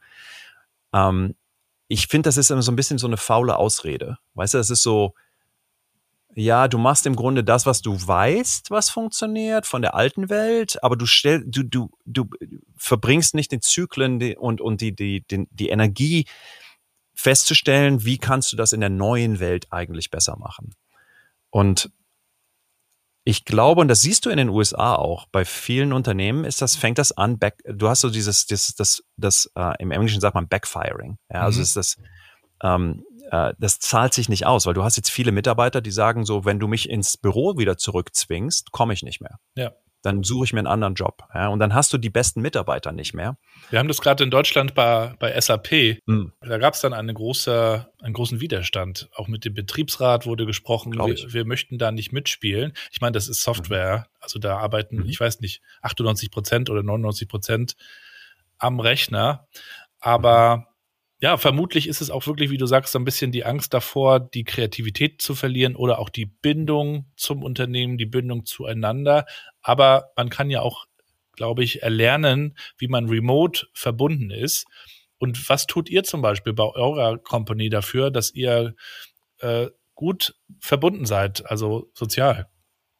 Ich finde, das ist immer so ein bisschen so eine faule Ausrede. Weißt du, das ist so, ja, du machst im Grunde das, was du weißt, was funktioniert von der alten Welt, aber du verbringst nicht den Zyklen und die Energie festzustellen, wie kannst du das in der neuen Welt eigentlich besser machen. Und ich glaube, und das siehst du in den USA auch, bei vielen Unternehmen fängt das an, du hast so im Englischen sagt man Backfiring. Ja, also ist das zahlt sich nicht aus, weil du hast jetzt viele Mitarbeiter, die sagen so, wenn du mich ins Büro wieder zurückzwingst, komme ich nicht mehr. Ja. Dann suche ich mir einen anderen Job. Ja, und dann hast du die besten Mitarbeiter nicht mehr. Wir haben das gerade in Deutschland bei SAP. Da gab es dann einen großen Widerstand. Auch mit dem Betriebsrat wurde gesprochen, wir möchten da nicht mitspielen. Ich meine, das ist Software. Also da arbeiten, ich weiß nicht, 98% oder 99% am Rechner. Aber ja, vermutlich ist es auch wirklich, wie du sagst, so ein bisschen die Angst davor, die Kreativität zu verlieren oder auch die Bindung zum Unternehmen, die Bindung zueinander. Aber man kann ja auch, glaube ich, erlernen, wie man remote verbunden ist. Und was tut ihr zum Beispiel bei eurer Company dafür, dass ihr gut verbunden seid, also sozial?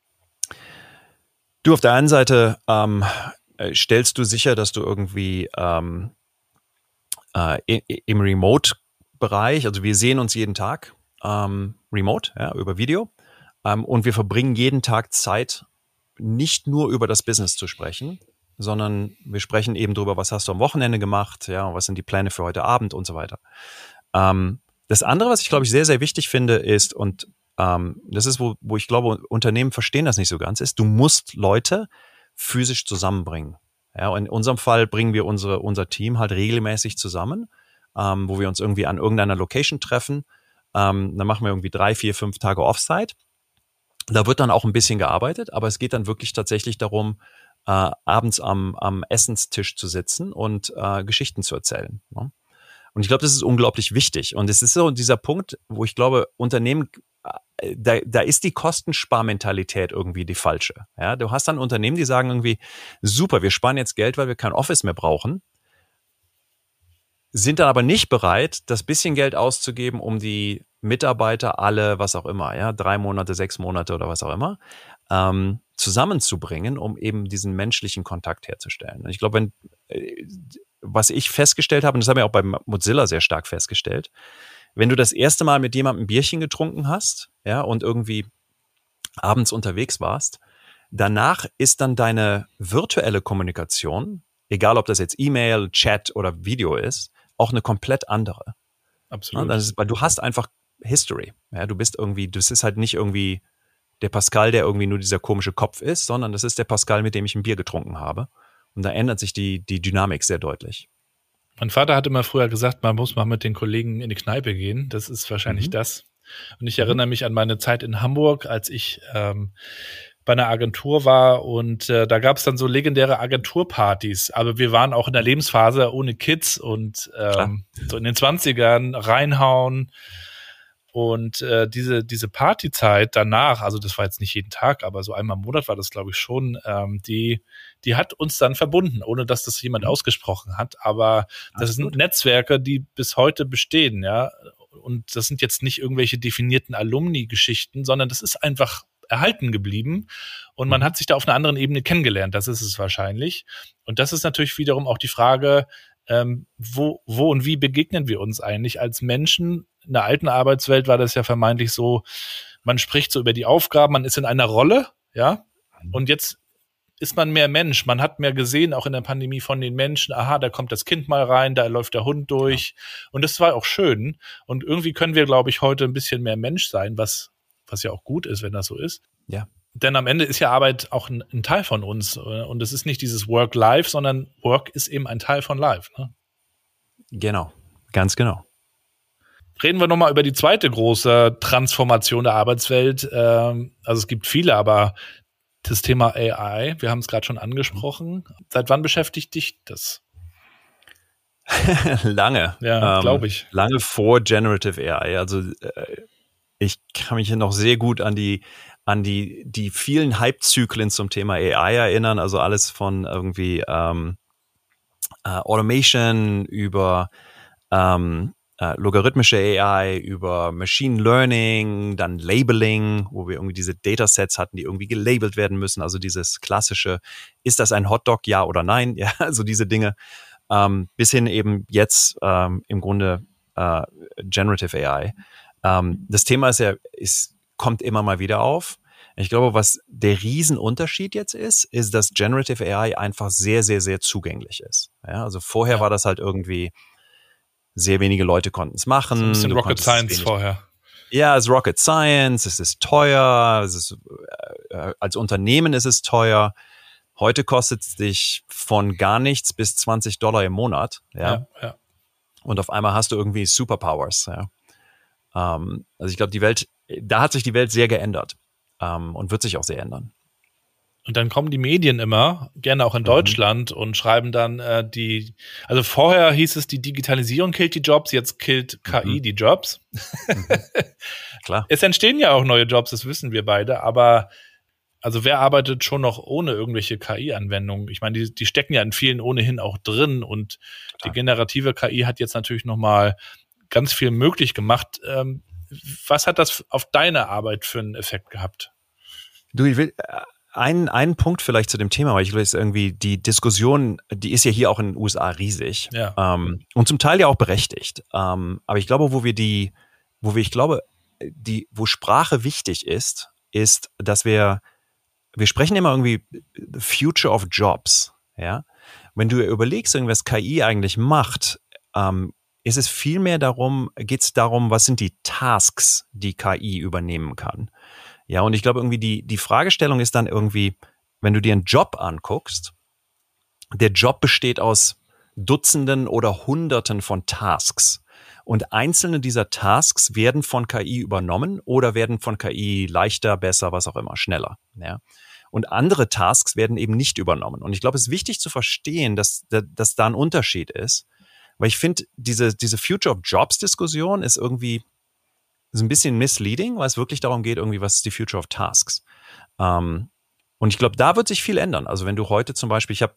Du, auf der einen Seite stellst du sicher, dass du irgendwie im Remote-Bereich, also wir sehen uns jeden Tag remote, ja, über Video, und wir verbringen jeden Tag Zeit, nicht nur über das Business zu sprechen, sondern wir sprechen eben darüber, was hast du am Wochenende gemacht, ja, was sind die Pläne für heute Abend und so weiter. Das andere, was ich glaube ich sehr, sehr wichtig finde, ist, und das ist, wo ich glaube, Unternehmen verstehen das nicht so ganz, ist, du musst Leute physisch zusammenbringen. Ja, und in unserem Fall bringen wir unser Team halt regelmäßig zusammen, wo wir uns irgendwie an irgendeiner Location treffen. Dann machen wir irgendwie 3, 4, 5 Tage Offsite. Da wird dann auch ein bisschen gearbeitet, aber es geht dann wirklich tatsächlich darum, abends am Essenstisch zu sitzen und Geschichten zu erzählen. Ne? Und ich glaube, das ist unglaublich wichtig. Und es ist so dieser Punkt, wo ich glaube, Unternehmen, da ist die Kostensparmentalität irgendwie die falsche. Ja, du hast dann Unternehmen, die sagen irgendwie, super, wir sparen jetzt Geld, weil wir kein Office mehr brauchen, sind dann aber nicht bereit, das bisschen Geld auszugeben, um die Mitarbeiter alle, was auch immer, ja, 3 Monate, 6 Monate oder was auch immer, zusammenzubringen, um eben diesen menschlichen Kontakt herzustellen. Und ich glaube, was ich festgestellt habe, und das haben wir auch bei Mozilla sehr stark festgestellt, wenn du das erste Mal mit jemandem ein Bierchen getrunken hast, ja, und irgendwie abends unterwegs warst, danach ist dann deine virtuelle Kommunikation, egal ob das jetzt E-Mail, Chat oder Video ist, auch eine komplett andere. Absolut. Ja, weil du hast einfach History. Ja, du bist irgendwie, das ist halt nicht irgendwie der Pascal, der irgendwie nur dieser komische Kopf ist, sondern das ist der Pascal, mit dem ich ein Bier getrunken habe. Und da ändert sich die Dynamik sehr deutlich. Mein Vater hat immer früher gesagt, man muss mal mit den Kollegen in die Kneipe gehen. Das ist wahrscheinlich das. Und ich erinnere mich an meine Zeit in Hamburg, als ich bei einer Agentur war und da gab es dann so legendäre Agenturpartys. Aber wir waren auch in der Lebensphase ohne Kids und so in den 20ern reinhauen. Und diese Partyzeit danach, also das war jetzt nicht jeden Tag, aber so einmal im Monat war das, glaube ich, schon, die hat uns dann verbunden, ohne dass das jemand ausgesprochen hat. Aber das sind Netzwerke, die bis heute bestehen, ja. Und das sind jetzt nicht irgendwelche definierten Alumni-Geschichten, sondern das ist einfach erhalten geblieben. Und man hat sich da auf einer anderen Ebene kennengelernt. Das ist es wahrscheinlich. Und das ist natürlich wiederum auch die Frage, wo und wie begegnen wir uns eigentlich als Menschen? In der alten Arbeitswelt war das ja vermeintlich so, man spricht so über die Aufgaben, man ist in einer Rolle, ja, und jetzt ist man mehr Mensch, man hat mehr gesehen, auch in der Pandemie von den Menschen, aha, da kommt das Kind mal rein, da läuft der Hund durch und das war auch schön und irgendwie können wir, glaube ich, heute ein bisschen mehr Mensch sein, was ja auch gut ist, wenn das so ist. Ja. Denn am Ende ist ja Arbeit auch ein Teil von uns und es ist nicht dieses Work-Life, sondern Work ist eben ein Teil von Life. Ne? Genau, ganz genau. Reden wir nochmal über die zweite große Transformation der Arbeitswelt. Also es gibt viele, aber das Thema AI, wir haben es gerade schon angesprochen. Seit wann beschäftigt dich das? Lange. Ja, glaube ich. Lange vor Generative AI. Also ich kann mich hier noch sehr gut an die vielen Hype-Zyklen zum Thema AI erinnern. Also alles von irgendwie Automation über logarithmische AI, über Machine Learning, dann Labeling, wo wir irgendwie diese Datasets hatten, die irgendwie gelabelt werden müssen. Also dieses klassische, ist das ein Hotdog, ja oder nein? Ja, also diese Dinge. Bis hin eben jetzt im Grunde Generative AI. Das Thema kommt immer mal wieder auf. Ich glaube, was der Riesenunterschied jetzt ist, dass Generative AI einfach sehr, sehr, sehr zugänglich ist. Ja, also vorher war das halt irgendwie, sehr wenige Leute konnten es machen. So ein bisschen Rocket Science vorher. Ja, es ist Rocket Science, es ist teuer, als Unternehmen ist es teuer. Heute kostet es dich von gar nichts bis $20 im Monat. Ja. Und auf einmal hast du irgendwie Superpowers. Ja. Also ich glaube, da hat sich die Welt sehr geändert und wird sich auch sehr ändern. Und dann kommen die Medien immer, gerne auch in Deutschland, und schreiben dann also vorher hieß es, die Digitalisierung killt die Jobs, jetzt killt KI die Jobs. Klar. Es entstehen ja auch neue Jobs, das wissen wir beide, aber also wer arbeitet schon noch ohne irgendwelche KI-Anwendungen? Ich meine, die stecken ja in vielen ohnehin auch drin und die generative KI hat jetzt natürlich nochmal ganz viel möglich gemacht. Was hat das auf deine Arbeit für einen Effekt gehabt? Du, ich will einen Punkt vielleicht zu dem Thema, weil ich glaube, irgendwie die Diskussion, die ist ja hier auch in den USA riesig und zum Teil ja auch berechtigt. Aber ich glaube, wo Sprache wichtig ist, dass wir sprechen immer irgendwie the future of jobs. Ja, wenn du überlegst, was KI eigentlich macht, ist es viel mehr geht es darum, was sind die Tasks, die KI übernehmen kann. Ja, und ich glaube irgendwie die Fragestellung ist dann irgendwie, wenn du dir einen Job anguckst, der Job besteht aus Dutzenden oder Hunderten von Tasks. Und einzelne dieser Tasks werden von KI übernommen oder werden von KI leichter, besser, was auch immer, schneller. Ja. und andere Tasks werden eben nicht übernommen. Und ich glaube, es ist wichtig zu verstehen, dass da ein Unterschied ist, weil ich finde, diese Future of Jobs Diskussion ist irgendwie so ein bisschen misleading, weil es wirklich darum geht, irgendwie, was ist die Future of Tasks? Und ich glaube, da wird sich viel ändern. Also wenn du heute zum Beispiel, ich habe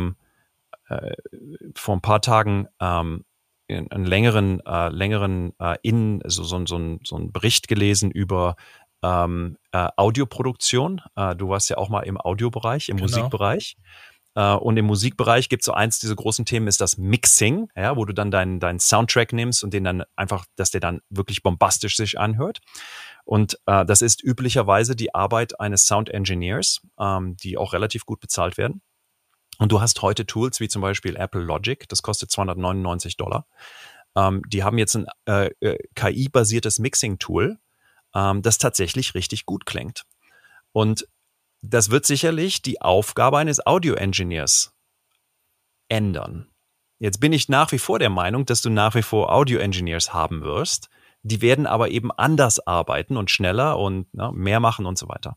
vor ein paar Tagen einen längeren so einen Bericht gelesen über Audioproduktion. Du warst ja auch mal im Audiobereich, im Musikbereich. Und im Musikbereich gibt es so eins dieser großen Themen, ist das Mixing, ja, wo du dann deinen Soundtrack nimmst und den dann einfach, dass der dann wirklich bombastisch sich anhört. Und das ist üblicherweise die Arbeit eines Sound Engineers, die auch relativ gut bezahlt werden. Und du hast heute Tools wie zum Beispiel Apple Logic, das kostet $299. Die haben jetzt ein KI-basiertes Mixing-Tool, das tatsächlich richtig gut klingt. Und das wird sicherlich die Aufgabe eines Audio-Engineers ändern. Jetzt bin ich nach wie vor der Meinung, dass du nach wie vor Audio-Engineers haben wirst. Die werden aber eben anders arbeiten und schneller und mehr machen und so weiter.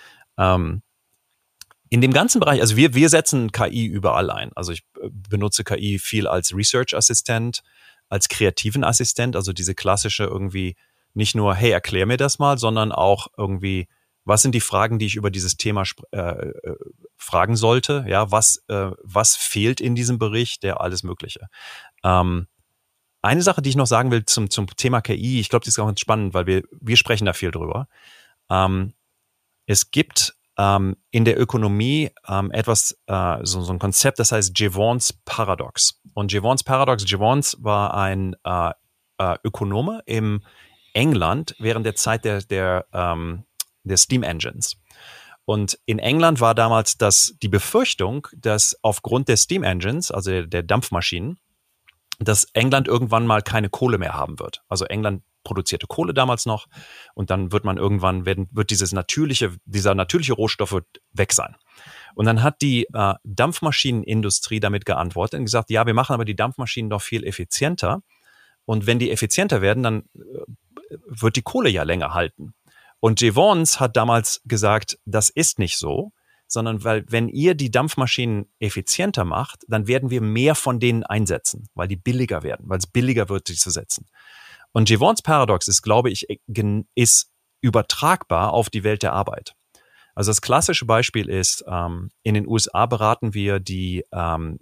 In dem ganzen Bereich, also wir setzen KI überall ein. Also ich benutze KI viel als Research-Assistent, als kreativen Assistent, also diese klassische irgendwie nicht nur, hey, erklär mir das mal, sondern auch irgendwie, was sind die Fragen, die ich über dieses Thema fragen sollte? Ja, was fehlt in diesem Bericht? Ja, alles Mögliche. Eine Sache, die ich noch sagen will zum Thema KI, ich glaube, das ist auch ganz spannend, weil wir sprechen da viel drüber. Es gibt in der Ökonomie etwas, so ein Konzept, das heißt Jevons Paradox. Und Jevons war ein Ökonome im England während der Zeit der Steam Engines. Und in England war damals die Befürchtung, dass aufgrund der Steam Engines, also der Dampfmaschinen, dass England irgendwann mal keine Kohle mehr haben wird. Also England produzierte Kohle damals noch und dann wird dieser natürliche Rohstoff wird weg sein. Und dann hat die Dampfmaschinenindustrie damit geantwortet und gesagt, ja, wir machen aber die Dampfmaschinen doch viel effizienter. Und wenn die effizienter werden, dann wird die Kohle ja länger halten. Und Jevons hat damals gesagt, das ist nicht so, sondern weil wenn ihr die Dampfmaschinen effizienter macht, dann werden wir mehr von denen einsetzen, weil die billiger werden, weil es billiger wird, die zu setzen. Und Jevons Paradox ist, glaube ich, ist übertragbar auf die Welt der Arbeit. Also das klassische Beispiel ist, in den USA beraten wir den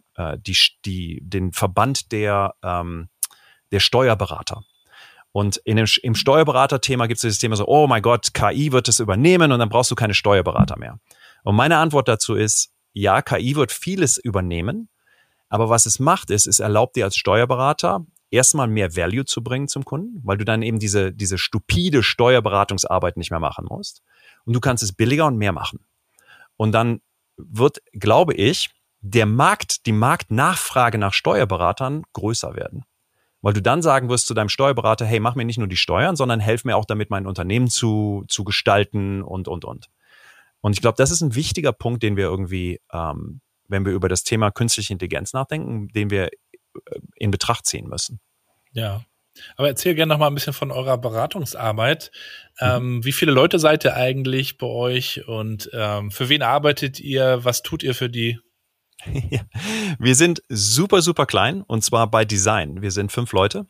Verband der Steuerberater. Und im Steuerberaterthema gibt es dieses Thema so, oh mein Gott, KI wird es übernehmen und dann brauchst du keine Steuerberater mehr. Und meine Antwort dazu ist, ja, KI wird vieles übernehmen, aber was es macht, ist, es erlaubt dir als Steuerberater erstmal mehr Value zu bringen zum Kunden, weil du dann eben diese stupide Steuerberatungsarbeit nicht mehr machen musst. Und du kannst es billiger und mehr machen. Und dann wird, glaube ich, die Marktnachfrage nach Steuerberatern größer werden. Weil du dann sagen wirst zu deinem Steuerberater, hey, mach mir nicht nur die Steuern, sondern helf mir auch damit, mein Unternehmen zu gestalten und. Und ich glaube, das ist ein wichtiger Punkt, den wir irgendwie, wenn wir über das Thema künstliche Intelligenz nachdenken, den wir in Betracht ziehen müssen. Ja, aber erzähl gerne noch mal ein bisschen von eurer Beratungsarbeit. Wie viele Leute seid ihr eigentlich bei euch und für wen arbeitet ihr? Was tut ihr für die? Ja. Wir sind super, super klein und zwar bei Design. Wir sind 5 Leute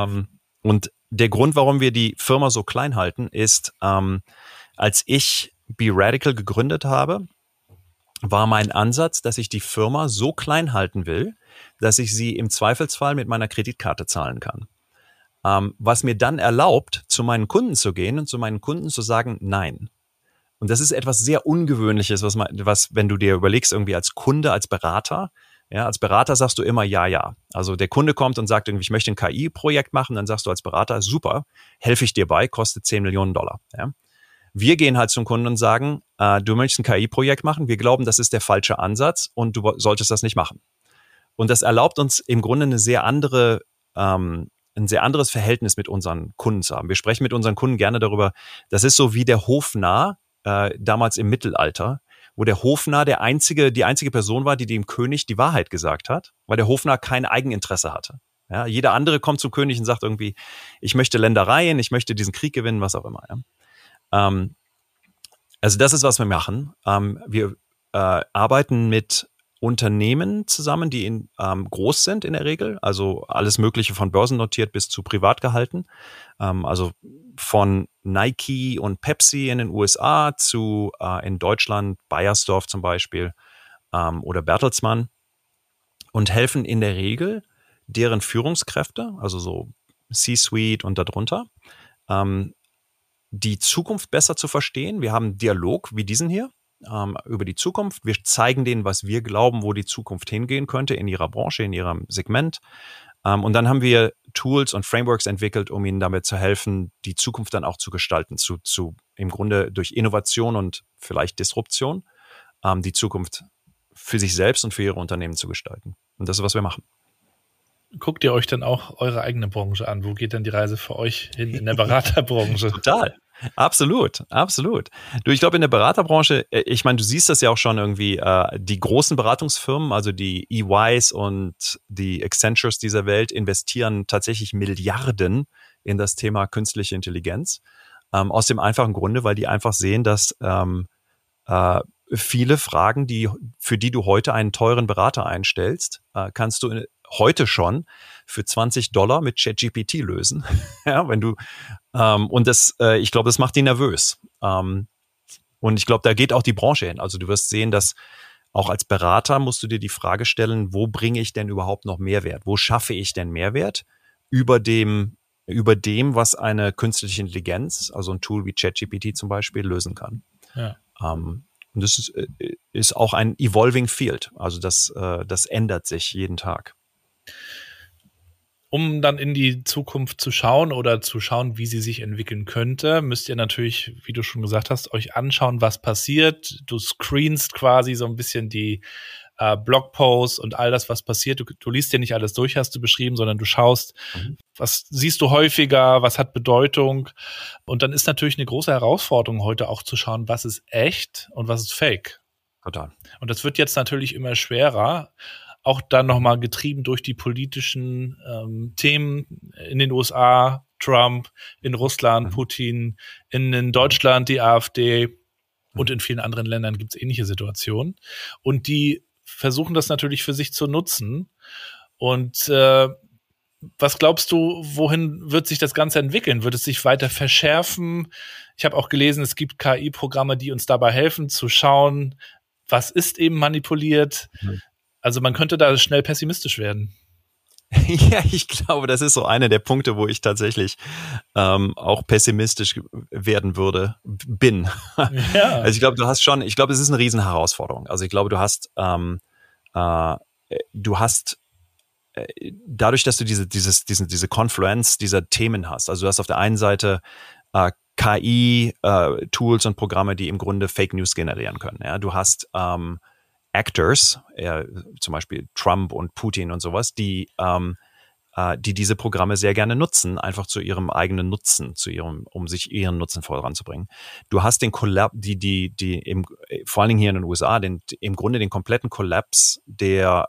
und der Grund, warum wir die Firma so klein halten, ist, als ich BeRadical gegründet habe, war mein Ansatz, dass ich die Firma so klein halten will, dass ich sie im Zweifelsfall mit meiner Kreditkarte zahlen kann. Was mir dann erlaubt, zu meinen Kunden zu gehen und zu meinen Kunden zu sagen, nein. Und das ist etwas sehr Ungewöhnliches, was, wenn du dir überlegst, irgendwie als Kunde, als Berater sagst du immer ja. Also der Kunde kommt und sagt irgendwie, ich möchte ein KI-Projekt machen, dann sagst du als Berater, super, helfe ich dir bei, kostet $10 Millionen. Ja? Wir gehen halt zum Kunden und sagen, du möchtest ein KI-Projekt machen, wir glauben, das ist der falsche Ansatz und du solltest das nicht machen. Und das erlaubt uns im Grunde ein sehr anderes Verhältnis mit unseren Kunden zu haben. Wir sprechen mit unseren Kunden gerne darüber, das ist so wie der Hofnarr damals im Mittelalter, wo der Hofnarr die einzige Person war, die dem König die Wahrheit gesagt hat, weil der Hofnarr kein Eigeninteresse hatte. Ja, jeder andere kommt zum König und sagt irgendwie, ich möchte Ländereien, ich möchte diesen Krieg gewinnen, was auch immer. Ja. Also das ist, was wir machen. Wir arbeiten mit Unternehmen zusammen, die groß sind in der Regel, also alles Mögliche von börsennotiert bis zu privat gehalten. Also von Nike und Pepsi in den USA zu in Deutschland Beiersdorf zum Beispiel oder Bertelsmann und helfen in der Regel deren Führungskräfte, also so C-Suite und darunter, die Zukunft besser zu verstehen. Wir haben einen Dialog wie diesen hier über die Zukunft. Wir zeigen denen, was wir glauben, wo die Zukunft hingehen könnte in ihrer Branche, in ihrem Segment. Und dann haben wir Tools und Frameworks entwickelt, um ihnen damit zu helfen, die Zukunft dann auch zu gestalten, im Grunde durch Innovation und vielleicht Disruption, die Zukunft für sich selbst und für ihre Unternehmen zu gestalten. Und das ist, was wir machen. Guckt ihr euch dann auch eure eigene Branche an? Wo geht denn die Reise für euch hin in der Beraterbranche? Total. Absolut, absolut. Du, ich glaube, in der Beraterbranche, ich meine, du siehst das ja auch schon irgendwie, die großen Beratungsfirmen, also die EYs und die Accentures dieser Welt investieren tatsächlich Milliarden in das Thema künstliche Intelligenz. Aus dem einfachen Grunde, weil die einfach sehen, dass viele Fragen, für die du heute einen teuren Berater einstellst, kannst du heute schon für $20 mit ChatGPT lösen. Ja, wenn du und das, ich glaube, das macht die nervös. Und ich glaube, da geht auch die Branche hin. Also du wirst sehen, dass auch als Berater musst du dir die Frage stellen, wo bringe ich denn überhaupt noch Mehrwert? Wo schaffe ich denn Mehrwert über dem, was eine künstliche Intelligenz, also ein Tool wie ChatGPT zum Beispiel, lösen kann. Ja. Und das ist auch ein evolving field. Also das ändert sich jeden Tag. Um dann in die Zukunft zu schauen oder zu schauen, wie sie sich entwickeln könnte, müsst ihr natürlich, wie du schon gesagt hast, euch anschauen, was passiert. Du screenst quasi so ein bisschen die Blogposts und all das, was passiert. Du liest dir nicht alles durch, hast du beschrieben, sondern du schaust, was siehst du häufiger, was hat Bedeutung. Und dann ist natürlich eine große Herausforderung heute auch zu schauen, was ist echt und was ist fake. Total. Und das wird jetzt natürlich immer schwerer. Auch dann nochmal getrieben durch die politischen Themen in den USA, Trump, in Russland, Putin, in Deutschland die AfD und in vielen anderen Ländern gibt es ähnliche Situationen. Und die versuchen das natürlich für sich zu nutzen. Und was glaubst du, wohin wird sich das Ganze entwickeln? Wird es sich weiter verschärfen? Ich habe auch gelesen, es gibt KI-Programme, die uns dabei helfen zu schauen, was ist eben manipuliert. Also man könnte da schnell pessimistisch werden. Ja, ich glaube, das ist so einer der Punkte, wo ich tatsächlich auch pessimistisch werden bin. Ja. Also ich glaube, es ist eine Riesenherausforderung. Also ich glaube, du hast dadurch, dass du diese Confluence dieser Themen hast. Also du hast auf der einen Seite KI-Tools und Programme, die im Grunde Fake News generieren können. Ja, du hast Actors, zum Beispiel Trump und Putin und sowas, die diese Programme sehr gerne nutzen, einfach zu ihrem eigenen Nutzen, um sich ihren Nutzen voranzubringen. Du hast den Kollaps, vor allen Dingen hier in den USA, im Grunde den kompletten Kollaps der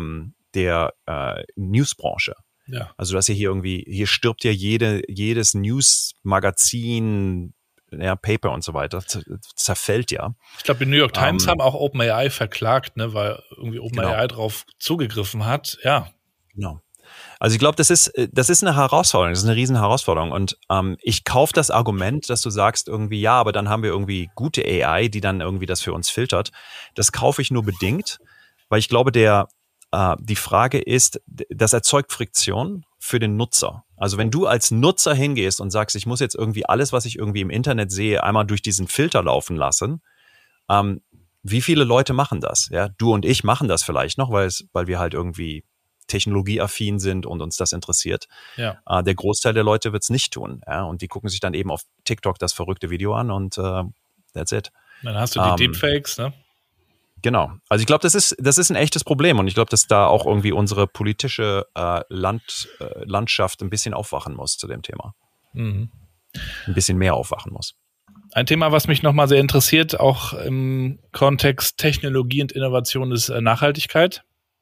Newsbranche. Ja. Also du hast ja hier stirbt ja jedes News-Magazin, ja, Paper und so weiter, zerfällt ja. Ich glaube, die New York Times haben auch OpenAI verklagt, ne, weil irgendwie OpenAI drauf zugegriffen hat. Ja. Genau. Also ich glaube, das ist eine Herausforderung, das ist eine riesen Herausforderung. Und ich kaufe das Argument, dass du sagst irgendwie, ja, aber dann haben wir irgendwie gute AI, die dann irgendwie das für uns filtert. Das kaufe ich nur bedingt, weil ich glaube, die Frage ist, das erzeugt Friktion für den Nutzer. Also wenn du als Nutzer hingehst und sagst, ich muss jetzt irgendwie alles, was ich irgendwie im Internet sehe, einmal durch diesen Filter laufen lassen, wie viele Leute machen das? Ja, du und ich machen das vielleicht noch, weil wir halt irgendwie technologieaffin sind und uns das interessiert. Ja. Der Großteil der Leute wird es nicht tun. Ja? Und die gucken sich dann eben auf TikTok das verrückte Video an und that's it. Dann hast du die Deepfakes, ne? Genau. Also ich glaube, das ist ein echtes Problem und ich glaube, dass da auch irgendwie unsere politische Landschaft ein bisschen aufwachen muss zu dem Thema. Mhm. Ein bisschen mehr aufwachen muss. Ein Thema, was mich nochmal sehr interessiert, auch im Kontext Technologie und Innovation, ist Nachhaltigkeit.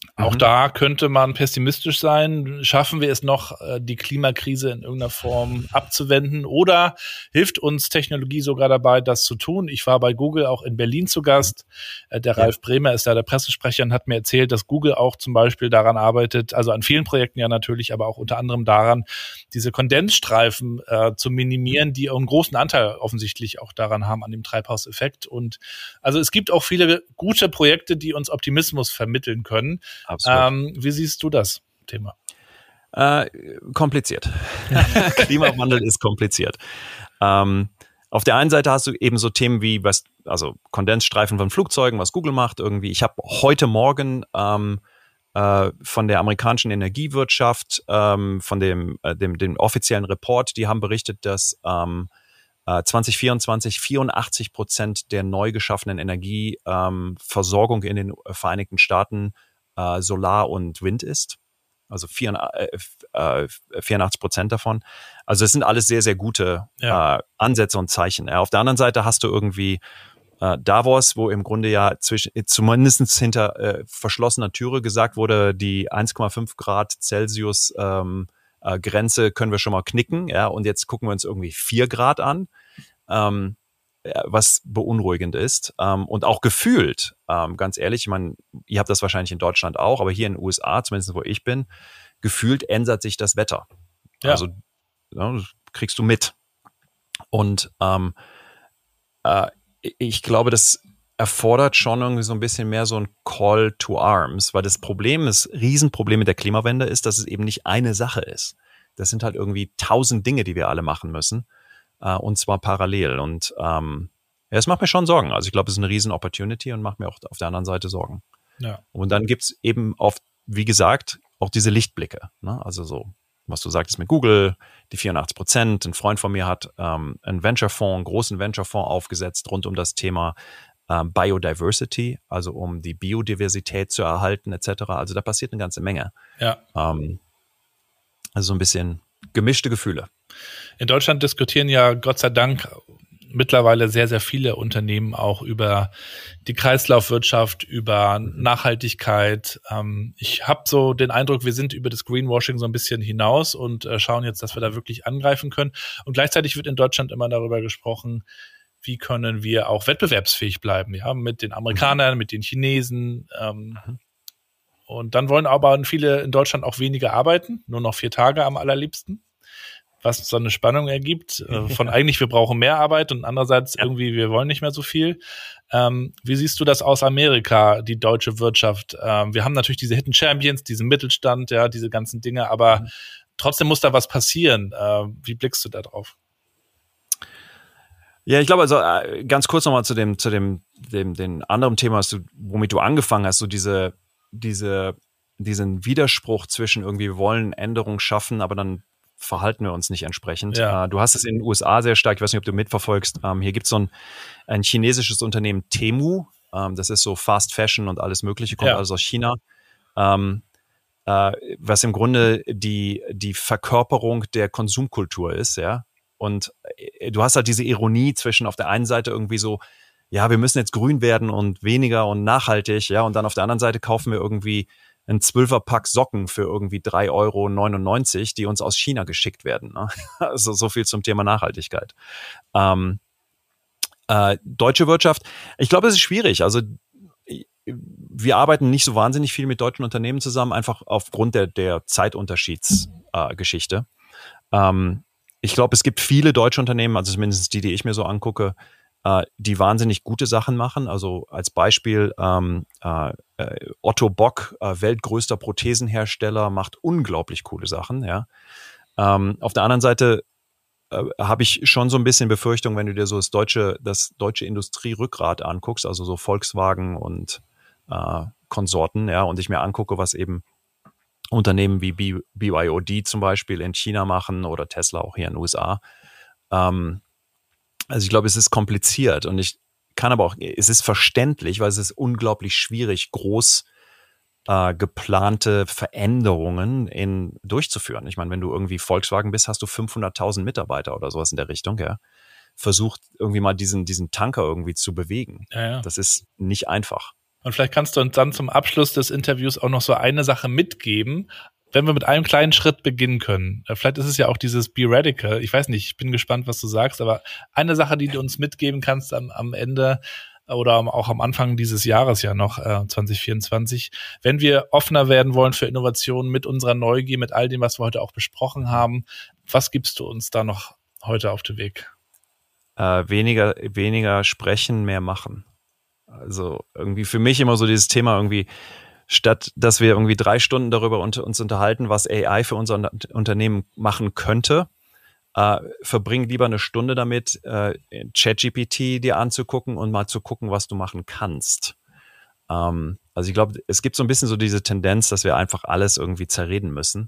Auch da könnte man pessimistisch sein. Schaffen wir es noch, die Klimakrise in irgendeiner Form abzuwenden? Oder hilft uns Technologie sogar dabei, das zu tun? Ich war bei Google auch in Berlin zu Gast. Der Ralf Bremer ist da der Pressesprecher und hat mir erzählt, dass Google auch zum Beispiel daran arbeitet, also an vielen Projekten ja natürlich, aber auch unter anderem daran, diese Kondensstreifen zu minimieren, die einen großen Anteil offensichtlich auch daran haben, an dem Treibhauseffekt. Und also es gibt auch viele gute Projekte, die uns Optimismus vermitteln können. Wie siehst du das Thema? Kompliziert. Klimawandel ist kompliziert. Auf der einen Seite hast du eben so Themen wie also Kondensstreifen von Flugzeugen, was Google macht irgendwie. Ich habe heute Morgen von der amerikanischen Energiewirtschaft, von dem offiziellen Report, die haben berichtet, dass 2024 84% der neu geschaffenen Energieversorgung in den Vereinigten Staaten Solar und Wind ist. Also 84% davon. Also es sind alles sehr, sehr gute Ansätze und Zeichen. Auf der anderen Seite hast du irgendwie Davos, wo im Grunde ja zumindest hinter verschlossener Türe gesagt wurde, die 1,5 Grad Celsius Grenze können wir schon mal knicken. Ja, und jetzt gucken wir uns irgendwie 4 Grad an. Was beunruhigend ist und auch gefühlt, ganz ehrlich, ich meine, ihr habt das wahrscheinlich in Deutschland auch, aber hier in den USA, zumindest wo ich bin, gefühlt ändert sich das Wetter. Ja. Also kriegst du mit. Und ich glaube, das erfordert schon irgendwie so ein bisschen mehr so ein Call to Arms, weil das Riesenproblem mit der Klimawende ist, dass es eben nicht eine Sache ist. Das sind halt irgendwie 1000 Dinge, die wir alle machen müssen. Und zwar parallel. Und es macht mir schon Sorgen. Also ich glaube, es ist eine riesen Opportunity und macht mir auch auf der anderen Seite Sorgen. Ja. Und dann gibt es eben oft, wie gesagt, auch diese Lichtblicke. Ne? Also so, was du sagtest mit Google, die 84%. Ein Freund von mir hat einen großen Venture-Fonds aufgesetzt rund um das Thema Biodiversity, also um die Biodiversität zu erhalten etc. Also da passiert eine ganze Menge. Ja. Also so ein bisschen gemischte Gefühle. In Deutschland diskutieren ja Gott sei Dank mittlerweile sehr, sehr viele Unternehmen auch über die Kreislaufwirtschaft, über Nachhaltigkeit. Ich habe so den Eindruck, wir sind über das Greenwashing so ein bisschen hinaus und schauen jetzt, dass wir da wirklich angreifen können. Und gleichzeitig wird in Deutschland immer darüber gesprochen, wie können wir auch wettbewerbsfähig bleiben, ja, mit den Amerikanern, mit den Chinesen. Und dann wollen aber viele in Deutschland auch weniger arbeiten, nur noch 4 Tage am allerliebsten. Was so eine Spannung ergibt, von eigentlich, wir brauchen mehr Arbeit und andererseits irgendwie, wir wollen nicht mehr so viel. Wie siehst du das aus Amerika, die deutsche Wirtschaft? Wir haben natürlich diese Hidden Champions, diesen Mittelstand, ja, diese ganzen Dinge, aber trotzdem muss da was passieren. Wie blickst du da drauf? Ja, ich glaube, also ganz kurz nochmal zu dem anderen Thema, womit du angefangen hast, so diesen Widerspruch zwischen irgendwie, wir wollen Änderungen schaffen, aber dann verhalten wir uns nicht entsprechend. Ja. Du hast es in den USA sehr stark, ich weiß nicht, ob du mitverfolgst, hier gibt es so ein chinesisches Unternehmen, Temu, das ist so Fast Fashion und alles Mögliche, kommt alles aus China, was im Grunde die Verkörperung der Konsumkultur ist, ja. Und du hast halt diese Ironie zwischen auf der einen Seite irgendwie so, ja, wir müssen jetzt grün werden und weniger und nachhaltig, ja, und dann auf der anderen Seite kaufen wir irgendwie ein 12er-Pack Socken für irgendwie 3,99 €, die uns aus China geschickt werden. Ne? Also so viel zum Thema Nachhaltigkeit. Deutsche Wirtschaft, ich glaube, es ist schwierig. Also wir arbeiten nicht so wahnsinnig viel mit deutschen Unternehmen zusammen, einfach aufgrund der Zeitunterschiedsgeschichte. Ich glaube, es gibt viele deutsche Unternehmen, also zumindest die ich mir so angucke, die wahnsinnig gute Sachen machen. Also als Beispiel Otto Bock, weltgrößter Prothesenhersteller, macht unglaublich coole Sachen. Ja. Auf der anderen Seite habe ich schon so ein bisschen Befürchtung, wenn du dir so das deutsche Industrierückgrat anguckst, also so Volkswagen und Konsorten, ja, und ich mir angucke, was eben Unternehmen wie BYOD zum Beispiel in China machen oder Tesla auch hier in den USA. Also ich glaube, es ist kompliziert und es ist verständlich, weil es ist unglaublich schwierig, groß geplante Veränderungen durchzuführen. Ich meine, wenn du irgendwie Volkswagen bist, hast du 500.000 Mitarbeiter oder sowas in der Richtung, ja. Versucht irgendwie mal diesen Tanker irgendwie zu bewegen. Ja. Das ist nicht einfach. Und vielleicht kannst du uns dann zum Abschluss des Interviews auch noch so eine Sache mitgeben, wenn wir mit einem kleinen Schritt beginnen können. Vielleicht ist es ja auch dieses Be Radical. Ich weiß nicht, ich bin gespannt, was du sagst, aber eine Sache, die du uns mitgeben kannst am Ende oder auch am Anfang dieses Jahres ja noch, 2024, wenn wir offener werden wollen für Innovationen mit unserer Neugier, mit all dem, was wir heute auch besprochen haben, was gibst du uns da noch heute auf den Weg? Weniger sprechen, mehr machen. Also irgendwie für mich immer so dieses Thema irgendwie, statt dass wir irgendwie 3 Stunden darüber uns unterhalten, was AI für unser Unternehmen machen könnte, verbring lieber eine Stunde damit, ChatGPT dir anzugucken und mal zu gucken, was du machen kannst. Also ich glaube, es gibt so ein bisschen so diese Tendenz, dass wir einfach alles irgendwie zerreden müssen.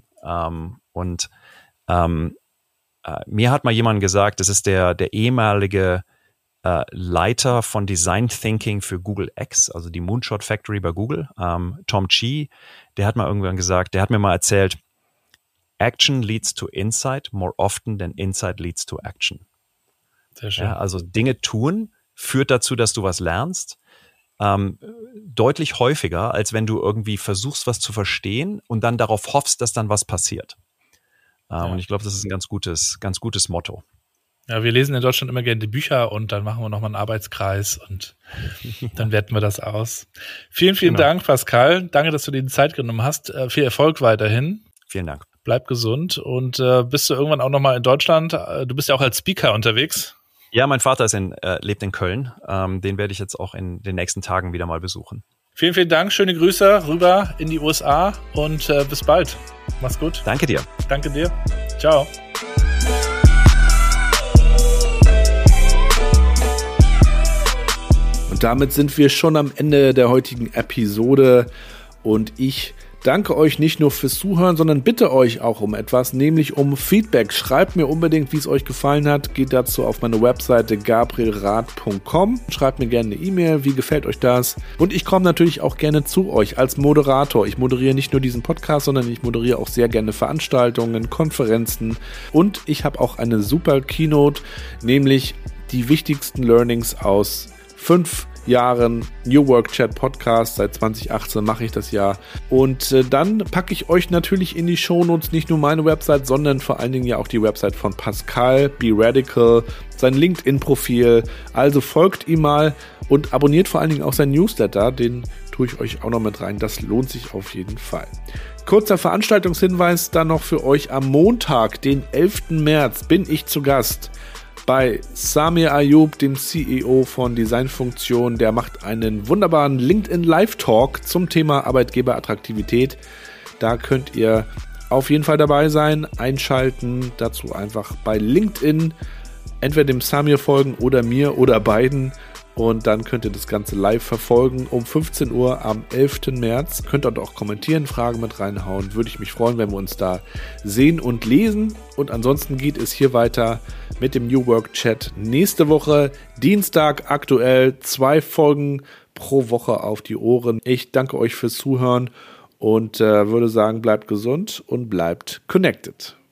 Mir hat mal jemand gesagt, das ist der ehemalige Leiter von Design Thinking für Google X, also die Moonshot Factory bei Google, Tom Chi, der hat mal irgendwann gesagt, der hat mir mal erzählt, Action leads to insight more often than insight leads to action. Sehr schön. Ja, also Dinge tun führt dazu, dass du was lernst, deutlich häufiger, als wenn du irgendwie versuchst, was zu verstehen und dann darauf hoffst, dass dann was passiert. Und ich glaube, das ist ein ganz gutes Motto. Ja, wir lesen in Deutschland immer gerne die Bücher und dann machen wir nochmal einen Arbeitskreis und dann werten wir das aus. Vielen Dank, Pascal. Danke, dass du dir die Zeit genommen hast. Viel Erfolg weiterhin. Vielen Dank. Bleib gesund und bist du irgendwann auch nochmal in Deutschland? Du bist ja auch als Speaker unterwegs. Ja, mein Vater lebt in Köln. Den werde ich jetzt auch in den nächsten Tagen wieder mal besuchen. Vielen Dank. Schöne Grüße rüber in die USA und bis bald. Mach's gut. Danke dir. Danke dir. Ciao. Und damit sind wir schon am Ende der heutigen Episode und ich danke euch nicht nur fürs Zuhören, sondern bitte euch auch um etwas, nämlich um Feedback. Schreibt mir unbedingt, wie es euch gefallen hat. Geht dazu auf meine Webseite gabrielrath.com. Schreibt mir gerne eine E-Mail, wie gefällt euch das? Und ich komme natürlich auch gerne zu euch als Moderator. Ich moderiere nicht nur diesen Podcast, sondern ich moderiere auch sehr gerne Veranstaltungen, Konferenzen und ich habe auch eine super Keynote, nämlich die wichtigsten Learnings aus 5 Jahren New Work Chat Podcast. Seit 2018 mache ich das ja. Und dann packe ich euch natürlich in die Shownotes nicht nur meine Website, sondern vor allen Dingen ja auch die Website von Pascal, Be Radical, sein LinkedIn-Profil. Also folgt ihm mal und abonniert vor allen Dingen auch sein Newsletter. Den tue ich euch auch noch mit rein. Das lohnt sich auf jeden Fall. Kurzer Veranstaltungshinweis dann noch für euch. Am Montag, den 11. März, bin ich zu Gast bei Samir Ayub, dem CEO von Designfunktion. Der macht einen wunderbaren LinkedIn Live-Talk zum Thema Arbeitgeberattraktivität. Da könnt ihr auf jeden Fall dabei sein, einschalten. Dazu einfach bei LinkedIn entweder dem Samir folgen oder mir oder beiden. Und dann könnt ihr das Ganze live verfolgen um 15 Uhr am 11. März. Könnt dort auch kommentieren, Fragen mit reinhauen. Würde ich mich freuen, wenn wir uns da sehen und lesen. Und ansonsten geht es hier weiter mit dem New Work Chat nächste Woche. Dienstag aktuell 2 Folgen pro Woche auf die Ohren. Ich danke euch fürs Zuhören und würde sagen, bleibt gesund und bleibt connected.